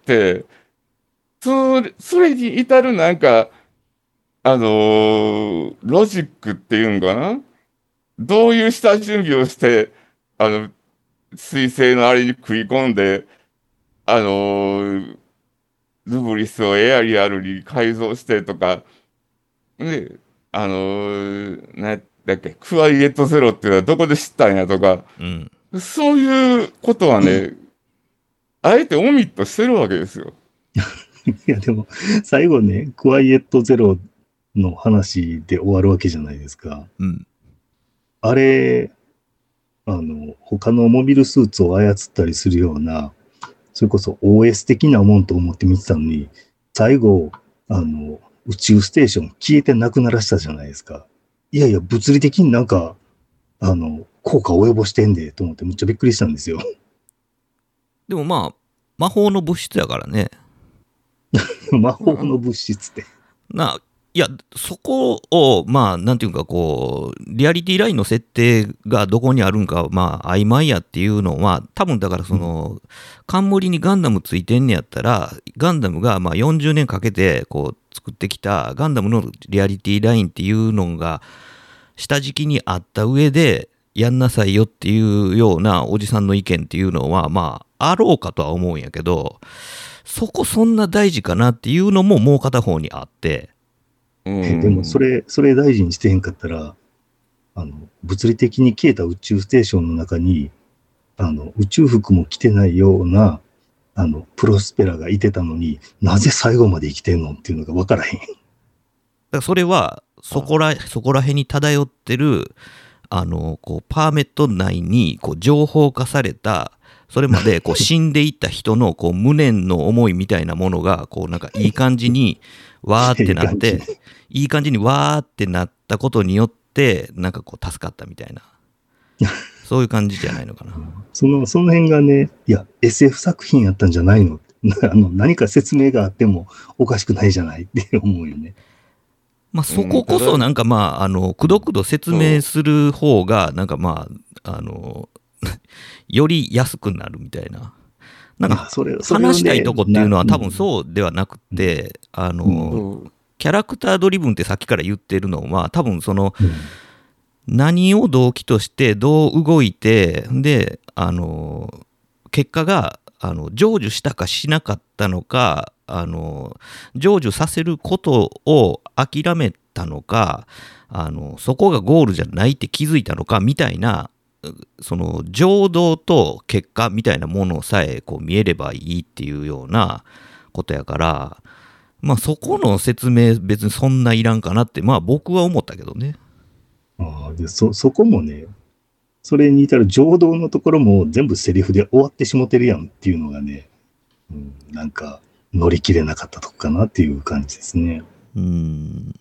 それ、それに至るなんか、あのーロジックっていうんかな、どういう下準備をして、あの、彗星のあれに食い込んで、あのールブリスをエアリアルに改造してとか、ね、あのー、なんだっけ、クワイエットゼロっていうのはどこで知ったんやとか、 うん。 そういうことはね、あえてオミットしてるわけですよ。 いや、でも、最後ね、クワイエットゼロの話で終わるわけじゃないですか。 うん。 あれ、あの、他のモビルスーツを操ったりするような、それこそ オーエス 的なもんと思って見てたのに、最後、あの、宇宙ステーション消えてなくならしたじゃないですか。いやいや、物理的になんか、あの、効果を及ぼしてんで、と思ってめっちゃびっくりしたんですよ。 でもまあ、魔法の物質やからね。 魔法の物質って。 な、いや、そこを、まあ、なんていうか、こう、リアリティラインの設定がどこにあるんか、まあ、曖昧やっていうのは、多分だから、その、冠にガンダムついてんねやったら、ガンダムが、まあ、よんじゅうねんかけて、こう、作ってきた、ガンダムのリアリティラインっていうのが、 下敷きにあった上でやんなさいよっていうようなおじさんの意見っていうのはまああろうかとは思うんやけど、そこそんな大事かなっていうのももう片方にあって、 えでもそれそれ大事にしてへんかったら、あの物理的に消えた宇宙ステーションの中にあの宇宙服も着てないようなあのプロスペラがいてたのに、なぜ最後まで生きてんのっていうのが分からへん。 だからそれはそこらそこら辺に漂ってるあのこうパーメット内にこう情報化された、それまでこう死んでいった人のこう無念の思いみたいなものがこうなんかいい感じにわーってなっていい感じにわーってなったことによってなんかこう助かったみたいな、そういう感じじゃないのかな。 そのその辺がね、いや エスエフ 作品やったんじゃないのあの何か説明があってもおかしくないじゃないって思うよね。 まあそここそなんかまああのくどくど説明する方がなんかまああのより安くなるみたいな。なんか話したいとこっていうのは多分そうではなくて、あのキャラクタードリブンってさっきから言ってるのは多分その何を動機としてどう動いてであの結果があの成就したかしなかったのか、あの成就させることを諦めたのか、あのそこがゴールじゃないって気づいたのかみたいな、その情動と結果みたいなものさえこう見えればいいっていうようなことやから、まあそこの説明別にそんないらんかなってまあ僕は思ったけどね。 ああ、でそそこもね、それに至る情動のところも全部セリフで終わってしもてるやんっていうのがね、うん、なんか乗り切れなかったとこかなっていう感じですね。 うーん。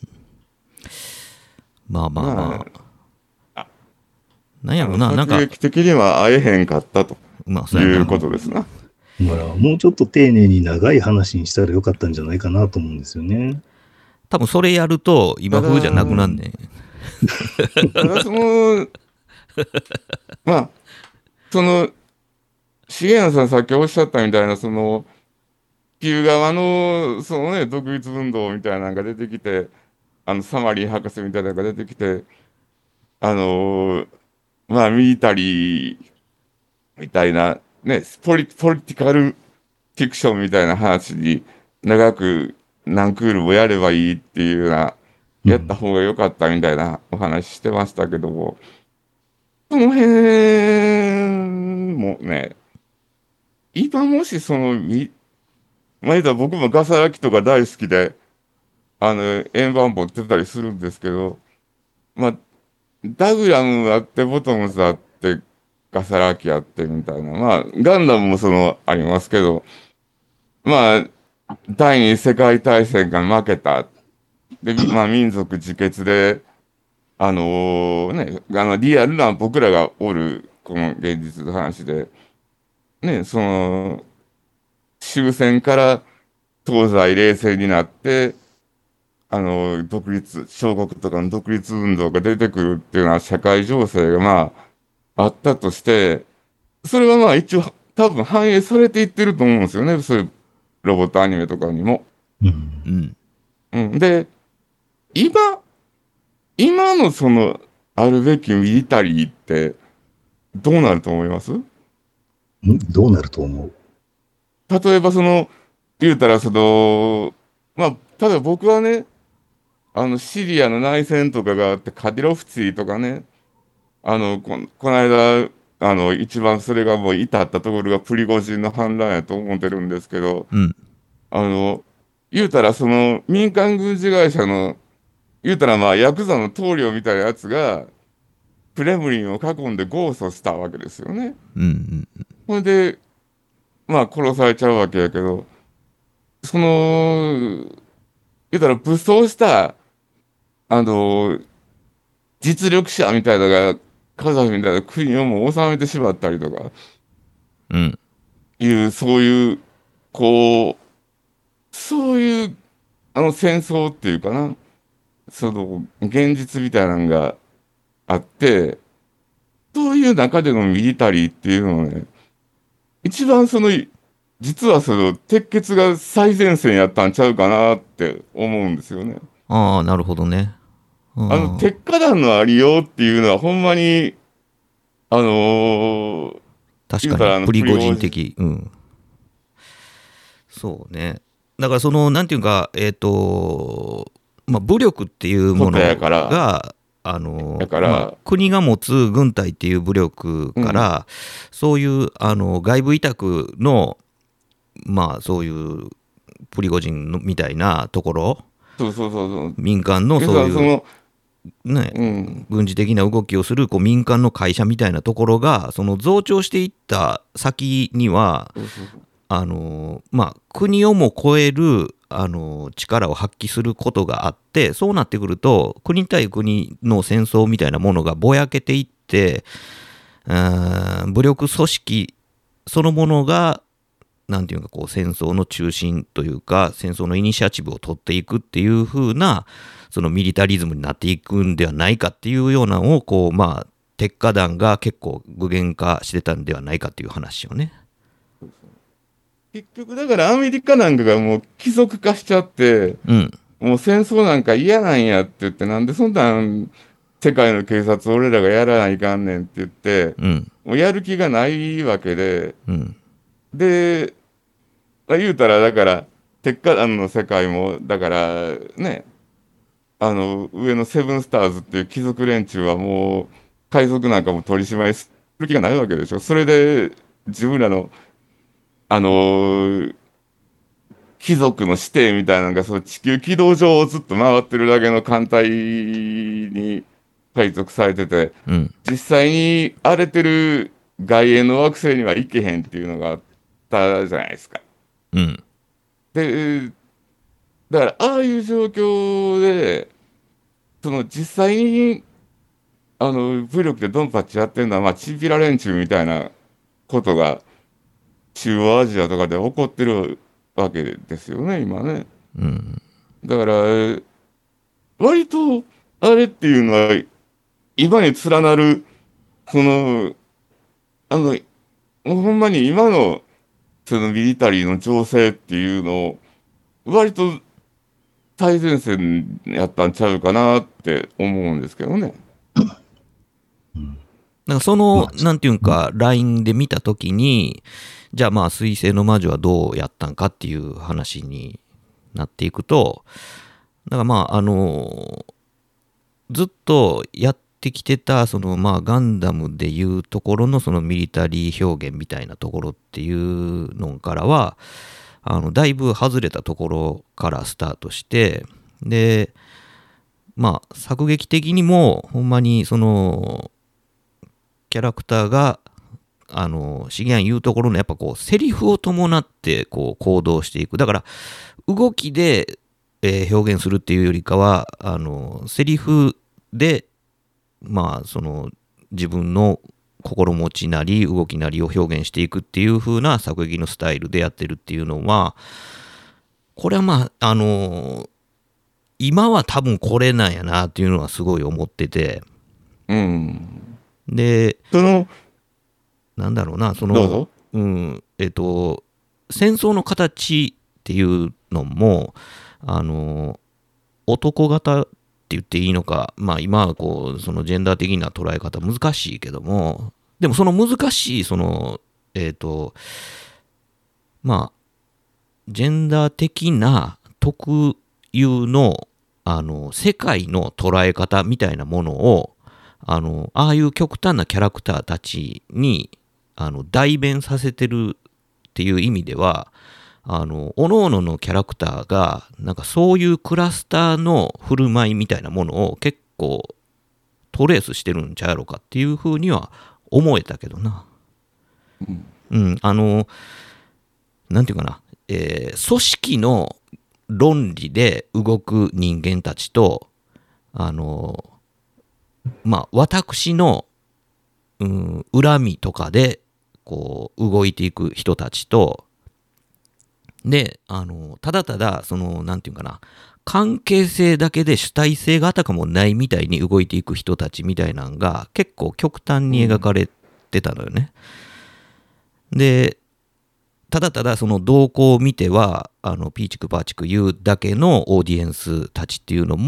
まあまあまあ。なんやろな、なんか。 作劇的には会えへんかったと、まあ、そういうことですな。 だからもうちょっと丁寧に長い話にしたらよかったんじゃないかなと思うんですよね。 多分それやると今風じゃなくなんねん。 ただその、まあ、その、重野さんさっきおっしゃったみたいな、その、地球側の、そのね、独立運動みたいなのが出てきて、あの、サマリー博士みたいなのが出てきて、あのー、まあ、ミリタリーみたいな、ね、ポリ、ポリティカルフィクションみたいな話に長く何クールもやればいいっていうような、やった方が良かったみたいなお話してましたけども、その辺もね、今もしその、み、まあ、言うたら僕もガサラキとか大好きで、あの、円盤持ってたりするんですけど、まあ、ダグラムあって、ボトムズあって、ガサラキあってみたいな。まあ、ガンダムもその、ありますけど、まあ、第二次世界大戦が負けた。で、まあ、民族自決で、あのー、ね、あの、リアルな僕らがおる、この現実の話で、ね、その、終戦から東西冷戦になって、あの、独立、小国とかの独立運動が出てくるっていうのは社会情勢がまあ、あったとして、それはまあ一応多分反映されていってると思うんですよね。そういうロボットアニメとかにも。 うん。 うん。で、今、今のその、あるべきミリタリーってどうなると思います？んどうなると思う？ 例えばその、言うたらその、まあ、ただ僕はね、あの、シリアの内戦とかがあって、カディロフツィとかね、あの、こ、この間、あの、一番それがもう至ったところがプリゴジンの反乱やと思ってるんですけど、 うん、 あの、言うたらその民間軍事会社の、言うたらまあヤクザの棟梁みたいなやつが、クレムリンを囲んでゴーストしたわけですよね。 うんうん、 ほんで、まあ殺されちゃうわけやけど、その、言うたら武装した、あの、実力者みたいなのが、カザフみたいな国をもう治めてしまったりとか、 うん。 いう、そういう、こう、そういう、あの戦争っていうかな、その、現実みたいなのがあって、そういう中でのミリタリーっていうのをね、一番その、実はその、鉄血が最前線やったんちゃうかなって思うんですよね。 ああ、なるほどね。 あの、鉄火団のありようっていうのは、ほんまに、あのー、 確かに、プリゴジン的。うん。そうね。だからその、なんていうか、えっ、ー、と、まあ、武力っていうものが、あのまあ、国が持つ軍隊っていう武力から、うん、そういうあの外部委託の、まあ、そういうプリゴジンみたいなところ、 そうそうそうそう、 民間のそういうね、うん、軍事的な動きをするこう民間の会社みたいなところがその増長していった先には、 そうそうそう、 あのまあ、国をも超えるあの力を発揮することがあって、そうなってくると国対国の戦争みたいなものがぼやけていって、武力組織そのものがなんていうかこう戦争の中心というか戦争のイニシアチブを取っていくっていう風なそのミリタリズムになっていくんではないかっていうようなのをこうまあ鉄火団が結構具現化してたんではないかっていう話をね。 結局だからアメリカなんかがもう貴族化しちゃって、 うん、 もう戦争なんか嫌なんやって言って、なんでそんなん世界の警察俺らがやらないかんねんって言って、 うん、 もうやる気がないわけで、 うん、 で、まあ、言うたらだから鉄火団の世界もだからね、あの上のセブンスターズっていう貴族連中はもう海賊なんかも取り締まりする気がないわけでしょ。それで自分らのあのー、貴族の指定みたいなのがその地球軌道上をずっと回ってるだけの艦隊に配属されてて、 うん、 実際に荒れてる外縁の惑星には行けへんっていうのがあったじゃないですか。 うん、 で、だからああいう状況で、その実際にあの武力でドンパチやってるのは、まあ、チンピラ連中みたいなことが中央アジアとかで起こってるわけですよね、今ね。 うん、 だから、割と、あれっていうのは、今に連なる、その、あの、ほんまに今の、そのミリタリーの情勢っていうのを、割と最前線やったんちゃうかなって思うんですけどね。 なんかその、なんていうか、ラインで見たときに、じゃあまあ、水星の魔女はどうやったんかっていう話になっていくと、だからまあ、あの、ずっとやってきてた、そのまあ、ガンダムでいうところのそのミリタリー表現みたいなところっていうのからは、あの、だいぶ外れたところからスタートして、で、まあ、作劇的にも、ほんまにその、キャラクターが、あの、シゲアン言うところのやっぱこう、セリフを伴ってこう行動していく。だから、動きで、えー、表現するっていうよりかは、あの、セリフで、まあ、その、自分の心持ちなり、動きなりを表現していくっていう風な作劇のスタイルでやってるっていうのは、これはまあ、あの、今は多分これなんやなっていうのはすごい思ってて、 うん。 で、 その、 なんだろうな、その、 どうぞ。 うん、えっと、戦争の形っていうのも、あの、男型って言っていいのか、まあ今はこう、そのジェンダー的な捉え方難しいけども、でもその難しい、その、えっと、まあ、ジェンダー的な特有の、あの、世界の捉え方みたいなものを、あの、ああいう極端なキャラクターたちに、あの、代弁させてるっていう意味では、あの、各々のキャラクターが、なんかそういうクラスターの振る舞いみたいなものを結構トレースしてるんちゃうやろかっていうふうには思えたけどな。 うん。 うん、あの、なんていうかな、えー、組織の論理で動く人間たちと、あの、まあ、私の、うん、恨みとかで、こう、動いていく人たちと、で、あの、ただただ、その、なんていうかな、関係性だけで主体性があたかもないみたいに動いていく人たちみたいなのが、結構極端に描かれてたのよね。うん、で、ただただその動向を見ては、あの、ピーチクパーチク言うだけのオーディエンスたちっていうのも、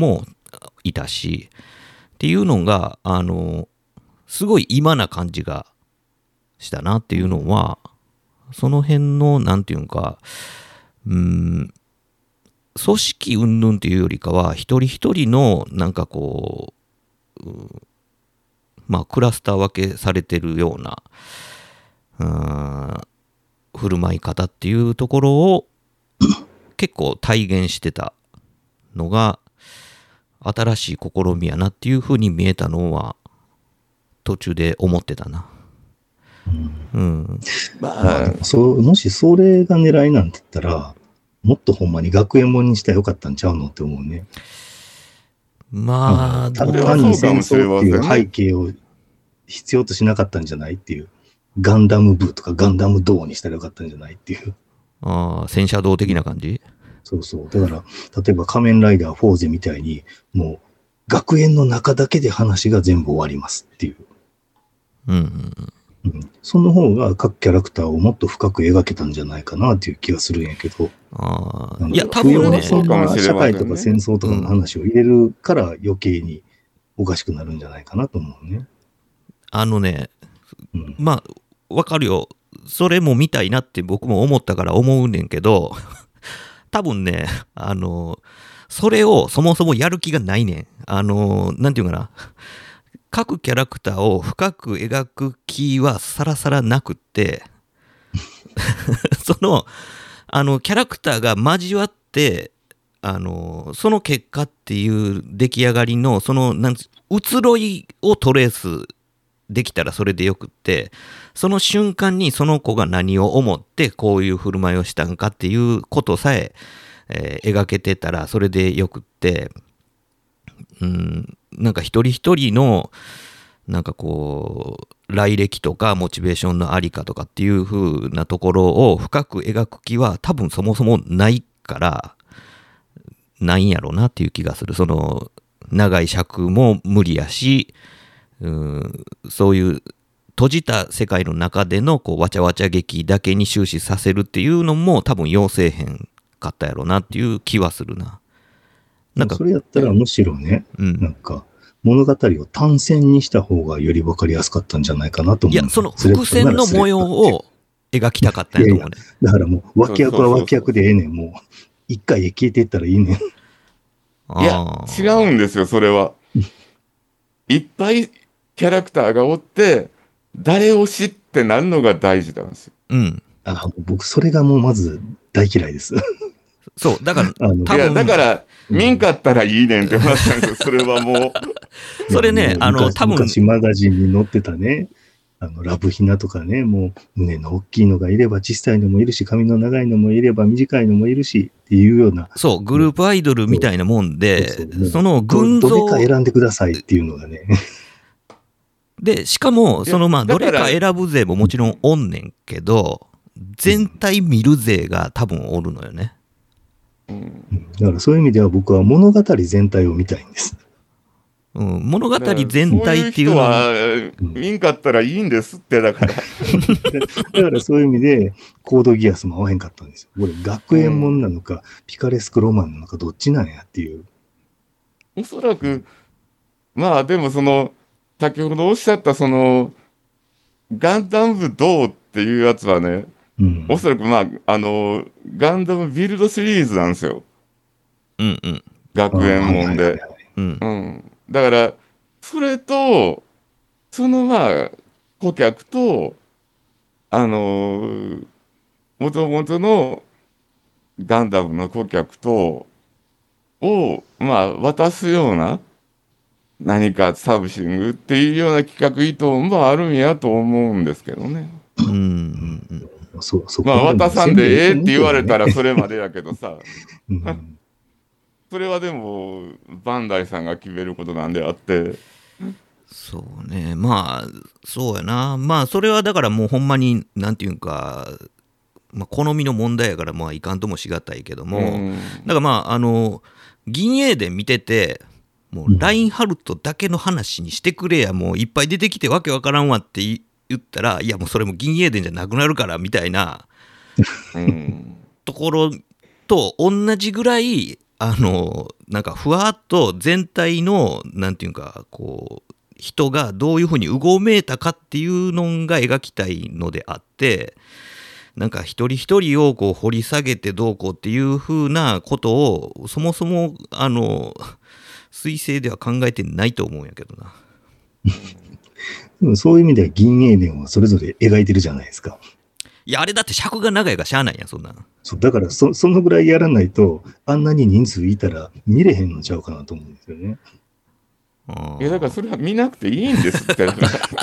いたしっていうのがあのすごい今な感じがしたなっていうのは、その辺のなんていうか、うーん組織云々っていうよりかは一人一人のなんかこう、うまあクラスター分けされてるようなうーん振る舞い方っていうところを結構体現してたのが新しい試みやなっていうふうに見えたのは途中で思ってたな。うん。うん、 まあ、そうもしそれが狙いなんて言ったら、もっとほんまに学園もんにしたらよかったんちゃうのって思うね。 まあ、 単に戦争っていう背景を必要としなかったんじゃないっていう。ガンダム部とかガンダム道にしたらよかったんじゃないっていう。 ああ、戦車道的な感じ？ そうそう。だから、例えば仮面ライダーフォーゼみたいに、もう学園の中だけで話が全部終わりますっていう。 うんうんうん、その方が各キャラクターをもっと深く描けたんじゃないかなっていう気がするんやけど。 ああ、いや、多分ね、 そんな社会とか戦争とかの話を入れるから余計におかしくなるんじゃないかなと思うね。 あのね、うん、まあ、わかるよ。それも見たいなって僕も思ったから思うねんけど、多分ね、あの、それをそもそもやる気がないねん。あの、なんていうかな。各キャラクターを深く描く気はさらさらなくってそのあのキャラクターが交わってあのその結果っていう出来上がりのそのなん移ろいをトレースできたらそれでよくって、その瞬間にその子が何を思ってこういう振る舞いをしたんかっていうことさええー、描けてたらそれでよくって、うん、なんか一人一人のなんかこう来歴とかモチベーションのありかとかっていう風なところを深く描く気は多分そもそもないからないんやろうなっていう気がする。その長い尺も無理やし、うん、そういう閉じた世界の中でのこうわちゃわちゃ劇だけに終始させるっていうのも多分要せえへんかったやろうなっていう気はするな。 なんかそれやったらむしろね、うん、なんか物語を単線にした方がより分かりやすかったんじゃないかなと思う。 いや、その伏線の模様を描きたかったんやと思うね。いやいやだからもう脇役は脇役でええねん。もう一回消えていったらいいねん。 いや、違うんですよ、それは。いっぱいキャラクターがおって、誰を知ってなるのが大事なんですよ。 うん。 あ、僕、それがもうまず大嫌いです。 そう、だから、 あのいや、だから、見んかったらいいねんって思ったんですよ、それはもう。それね、あの、多分昔マガジンに載ってたね、あの、ラブヒナとかね、もう、胸の大きいのがいれば、小さいのもいるし、髪の長いのもいれば、短いのもいるし、っていうような。 そう、グループアイドルみたいなもんで、そうそうそう、その群像どれか選んでくださいっていうのがね。 で、しかも、そのまあ、どれか選ぶ勢ももちろんおんねんけど、全体見る勢が多分おるのよね。 うん、だからそういう意味では僕は物語全体を見たいんです。 うん、物語全体っていうのは。 そういう人は見んかったらいいんですって、だから。だからそういう意味で、コードギアスも合わへんかったんですよ。これ、学園もんなのか、うん、ピカレスクロマンなのか、どっちなんやっていう。 おそらく、まあでもその、先ほどおっしゃったその、ガンダムどうっていうやつはね、うん、おそらくまあ、あの、ガンダムビルドシリーズなんですよ。 うんうん。 学園もんで。うん。だから、それと、そのまあ、顧客と、あのー、もともとのガンダムの顧客と、を、まあ、渡すような、何かサブシングっていうような企画意図もあるんやと思うんですけどね。 うんうんうん。 そうそうまあ、渡さんでええって言われたらそれまでやけどさ。うん、それはでも、バンダイさんが決めることなんであって。 そうね。まあ、そうやな。まあ、それはだからもうほんまに、なんていうか、まあ、好みの問題やから、まあ、いかんともしがたいけども、うん、だからまあ、あの、銀英伝見てて、もうラインハルトだけの話にしてくれや、もういっぱい出てきてわけわからんわって言ったら、いやもうそれも銀英伝じゃなくなるからみたいな、うん、ところと同じぐらいあのなんかふわっと全体のなんていうかこう人がどういうふうにうごめいたかっていうのが描きたいのであって、なんか一人一人をこう掘り下げてどうこうっていうふうなことをそもそもあの水星では考えてないと思うんやけどな。 でもそういう意味では銀英伝はそれぞれ描いてるじゃないですか。 いやあれだって尺が長いからしゃあないやんそんな。 そうだからそそのぐらいやらないとあんなに人数いたら見れへんのちゃうかなと思うんですよね。 いやだからそれは見なくていいんですって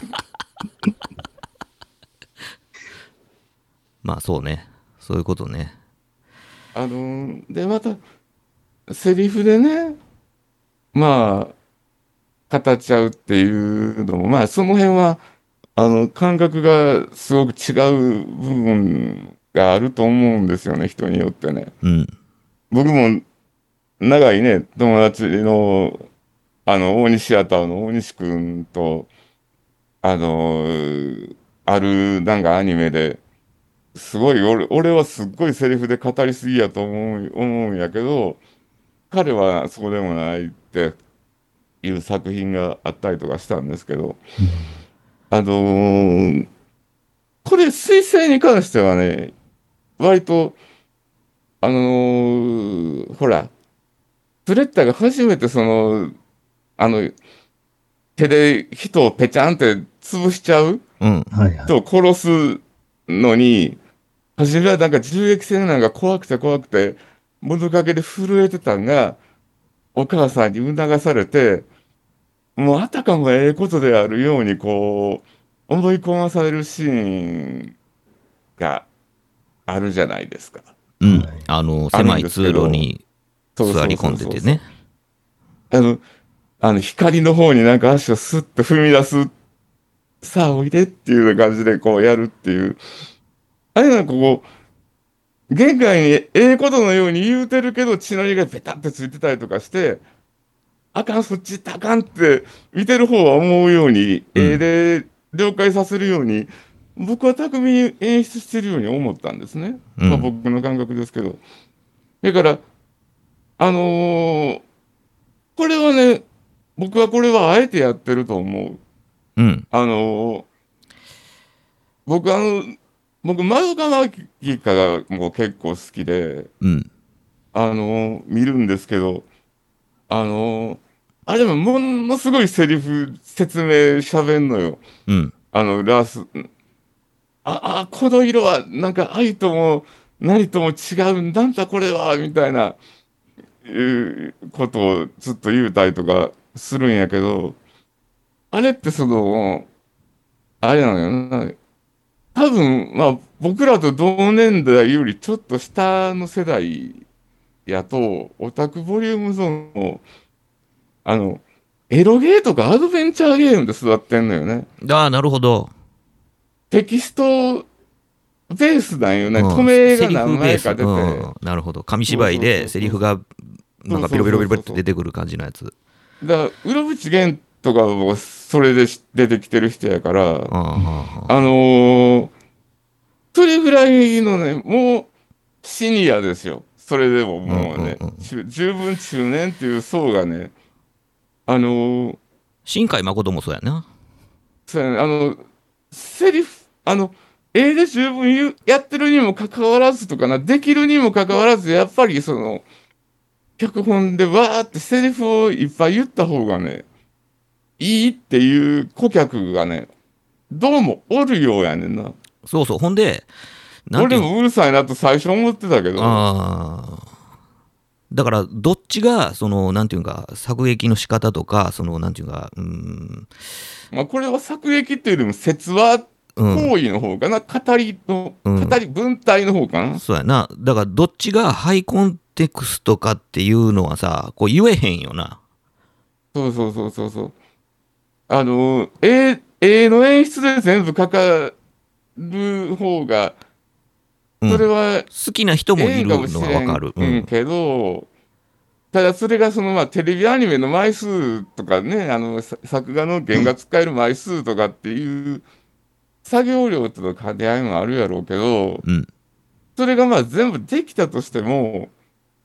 まあそうね、そういうことね。 あのでまたセリフでねまあ語っちゃうっていうのもまあその辺はあの感覚がすごく違う部分があると思うんですよね、人によってね。 うん。 僕も長いね友達のあの大西シアターの大西君とあのあるなんかアニメですごい俺、俺はすっごいセリフで語りすぎやと思う、思うんやけど彼はそうでもないっていう作品があったりとかしたんですけど、あのーこれ水星に関してはね割とあのーほらプレッタが初めてそのあの手で人をペチャンって潰しちゃううんはいはい。 人を殺すのに初めはなんか銃撃戦なんか怖くて怖くて物陰で震えてたんがお母さんに促されてもうあたかもええことであるようにこう思い込まされるシーンがあるじゃないですか。 うんはいあのある狭い通んですけど路にそうそう座り込んでてね。 あの、あの光の方になんか足をスッと踏み出す、さあおいでっていうような感じでこうやるっていう。あれなんかこう、玄関にええことのように言うてるけど血のりがペタってついてたりとかして、あかん、そっち行ったらあかんって見てる方は思うように、 うんええで了解させるように、僕は巧みに演出してるように思ったんですね。 うんまあ僕の感覚ですけど。だから、あのーこれはね、僕はこれはあえてやってると思う。 うんあのー僕あの、僕、窓かマギカがもう結構好きで、 うんあのー見るんですけど、あのーあれもものすごいセリフ説明喋んのよ。 うんあの、ラス、あ、あ、この色はなんか愛とも何とも違うんだんだこれは、みたいな、いうことをずっと言うたりとかするんやけど、あれってその、あれなのよな。多分、まあ、僕らと同年代よりちょっと下の世代やと、オタクボリュームゾーンの、あの、エロゲーとかアドベンチャーゲームで育ってんのよね。 ああなるほど。 テキストベースなんよね。 うん止めがセリフベース、 何枚か出て。 うん、なるほど。紙芝居そうそうそうそうでセリフがなんかビロビロビロビロって出てくる感じのやつ。 だから、うろぶちげんとかもそれで出てきてる人やから、 ああああのーそれぐらいのね、もうシニアですよ。それでももうね、 うんうんうん中十分中年っていう層がね、あのー新海誠もそうやな。 そうやね、あの、セリフ、あの、絵で十分言うやってるにもかかわらずとかな、できるにもかかわらず、やっぱりその、脚本でわーってセリフをいっぱい言った方がね、いいっていう顧客がね、どうもおるようやねんな。 そうそう。ほんで、なんていうの俺もうるさいなと最初思ってたけど、 ああ。だから、どっちが、その、なんていうか、作劇の仕方とか、その、なんていうか、うーん、 まあこれは作劇っていうよりも説話うん、 行為の方かな、語りの、 うん語り文体の方かな。 そうやな。だから、どっちがハイコンテクストかっていうのはさ、こう言えへんよな。 そうそうそうそうそう。あの、絵、絵の演出で全部かかる方が、 うん、 それは好きな人もいるええかもしのはれんわかる。ううんん。 けど、ただそれがそのまあテレビアニメの枚数とかね、あのさ作画の原画使える枚数とかっていう作業量との兼ね合いもあるやろうけど、 うん。 それがまあ全部できたとしても、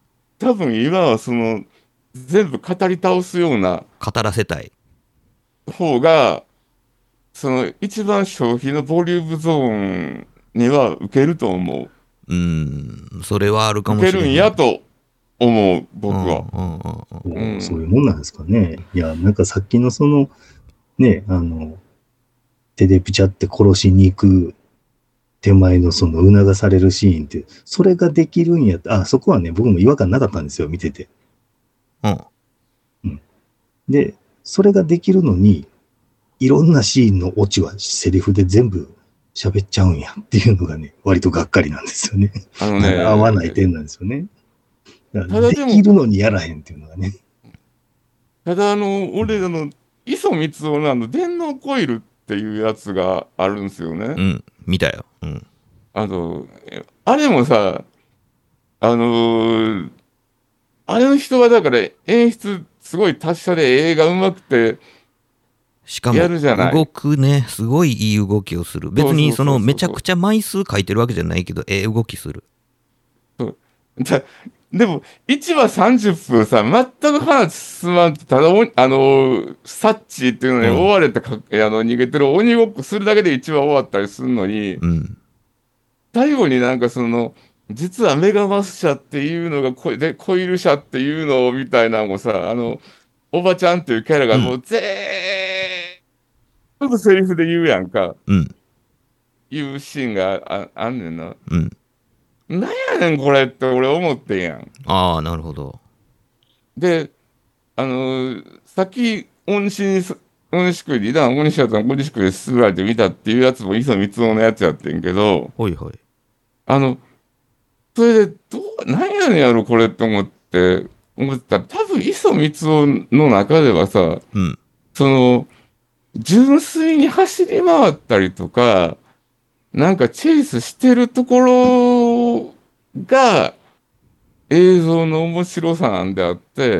多分今はその全部語り倒すような語らせたい方がその一番消費のボリュームゾーンには受けると思う。 うーん、それはあるかもしれない。 受けるんやと思う、僕は。 うんうんうんうん、そういうもんなんですかね。いや、なんかさっきのその、ね、あの、手でピチャって殺しに行く手前のその促されるシーンって、それができるんやった。あ、そこはね、僕も違和感なかったんですよ、見てて。 うん。 うん。で、それができるのに、いろんなシーンのオチはセリフで全部喋っちゃうんやっていうのがね、割とがっかりなんですよね。 あのね、 合わない点なんですよね。だからできるのにやらへんっていうのがね。 ただ、あの、俺らの磯光雄のあの、電脳コイルっていうやつがあるんですよね。 うん、見たよ。うん。 あの、あれもさ、あのー、あれの人はだから演出すごい達者で映画うまくて、 しかも動くね、すごいいい動きをする。別にそのめちゃくちゃ枚数書いてるわけじゃないけど、ええ動きする。 そうだでもいちわさんじゅっぷんさ、全く話進まんと、ただおあのサッチっていうのに追われてか、うん、あの逃げてる鬼ごっこするだけでいちわ終わったりするのに、 うん、 最後になんかその実はメガマス社っていうのがこでコイル社っていうのみたいなのもさ、あのおばちゃんっていうキャラがもうぜーんぶセリフで言うやんか、 うん、 いうシーンが あ, あんねんな。 うん、 なんやねんこれって俺思ってんやん。 ああ、なるほど。 で、あのー、さっき恩師に恩師くりだ恩師やったら恩師くりで進められてみたっていうやつも磯光雄のやつやってんけど、 ほいほい。 あのそれでどうなんやねんやろこれって思って思ったら、多分磯光雄の中ではさ、 うん、 その純粋に走り回ったりとかなんかチェイスしてるところが映像の面白さなんであって、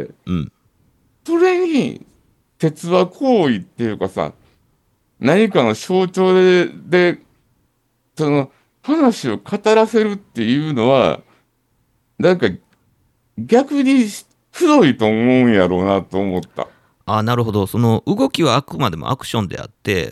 うん、 それに鉄話行為っていうかさ、何かの象徴で、で、その話を語らせるっていうのは、なんか逆にくどいと思うんやろうなと思った。 あ、なるほど。その動きはあくまでもアクションであって、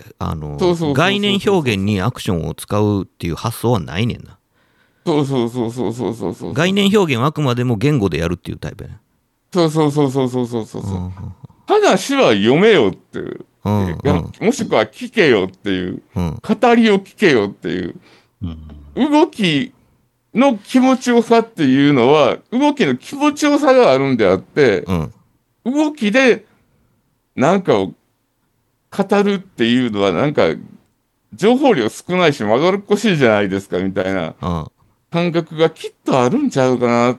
あの概念表現にアクションを使うっていう発想はないねんな。 そうそうそうそうそうそうそう。 概念表現はあくまでも言語でやるっていうタイプやね。 そうそうそうそうそうそうそう。うん、話は読めよっていう、うんうん、もしくは聞けよっていう、うん、語りを聞けよっていう、うん、動きの気持ちよさっていうのは動きの気持ちよさがあるんであって、うん、動きでなんかを語るっていうのはなんか情報量少ないしまどろっこしいじゃないですかみたいな感覚がきっとあるんちゃうかなって、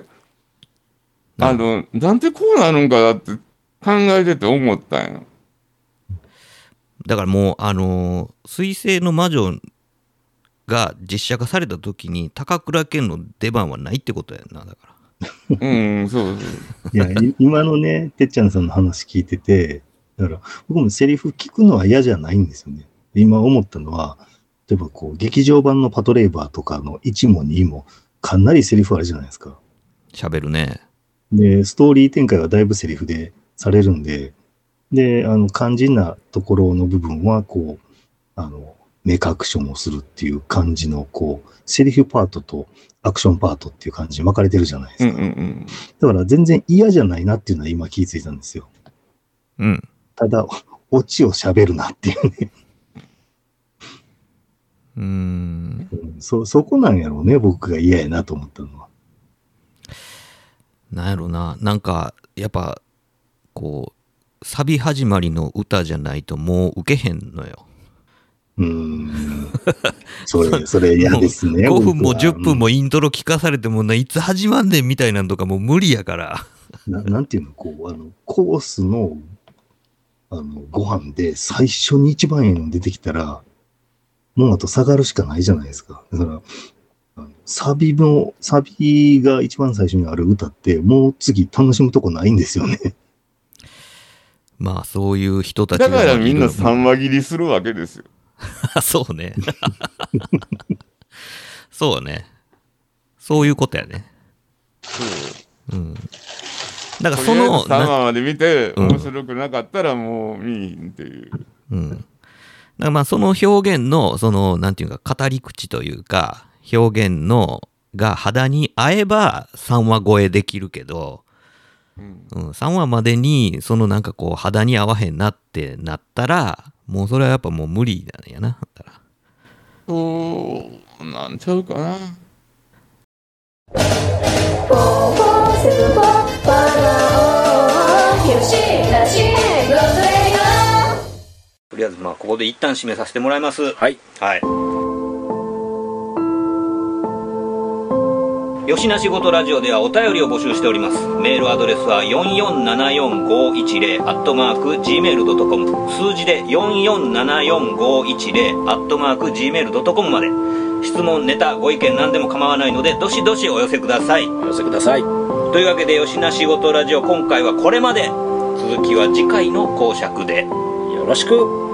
うん、あのなんでこうなるんかなって考えてて思ったんや。 だからもうあの水星の魔女が実写化された時に高倉健の出番はないってことやんな。だからうんそうそういや今のねてっちゃんさんの話聞いてて、だから僕もセリフ聞くのは嫌じゃないんですよね。今思ったのは、例えばこう劇場版のパトレーバーとかのいちもにもかなりセリフあるじゃないですか。 喋るね。 でストーリー展開はだいぶセリフでされるんで、であの肝心なところの部分はこうあのメイクアクションをするっていう感じのこうセリフパートとアクションパートっていう感じに分かれてるじゃないですか。うんうんうん、だから全然嫌じゃないなっていうのは今気づいたんですよ。 うん。 ただオチを喋るなっていうね。 うーん、 そそこなんやろうね、僕が嫌やなと思ったのは。 なんやろうな、なんかやっぱこうサビ始まりの歌じゃないともう受けへんのよ。 うーんそれそれ嫌ですね。 ごふんもじゅっぷんもイントロ聞かされてもいつ始まんねんみたいなんとかもう無理やから。 な, なんていうのこうあのコースのあのご飯で最初に一番ええの出てきたら。もうあと下がるしかないじゃないですか。だから、サビの、サビが一番最初にある歌って、もう次楽しむとこないんですよね。 まあ、そういう人たちが。だからみんな三話切りするわけですよ。 そうね。そうね。そういうことやね。 そう。 うん、だからそのさんわまで見て面白くなかったらもう見いひんっていう、 うんうん、だからまあその表現のそのなんていうか語り口というか表現のが肌に合えばさんわ超えできるけど、うんうん、さんわまでにそのなんかこう肌に合わへんなってなったらもうそれはやっぱもう無理だねやな。だからそうなんちゃうかな。 とりあえずまあここで一旦締めさせてもらいます。 はい、 はい。よしなしごとラジオではお便りを募集しております。メールアドレスはよんよんななよんごいちゼロ アットマーク ジーメールドットコム、 数字でよんよんななよんごいちゼロ アットマーク ジーメールドットコム まで。質問、ネタ、ご意見何でも構わないのでどしどしお寄せください。 お寄せください。 というわけでよしなしごとラジオ今回はこれまで。続きは次回の講釈で。 よろしく。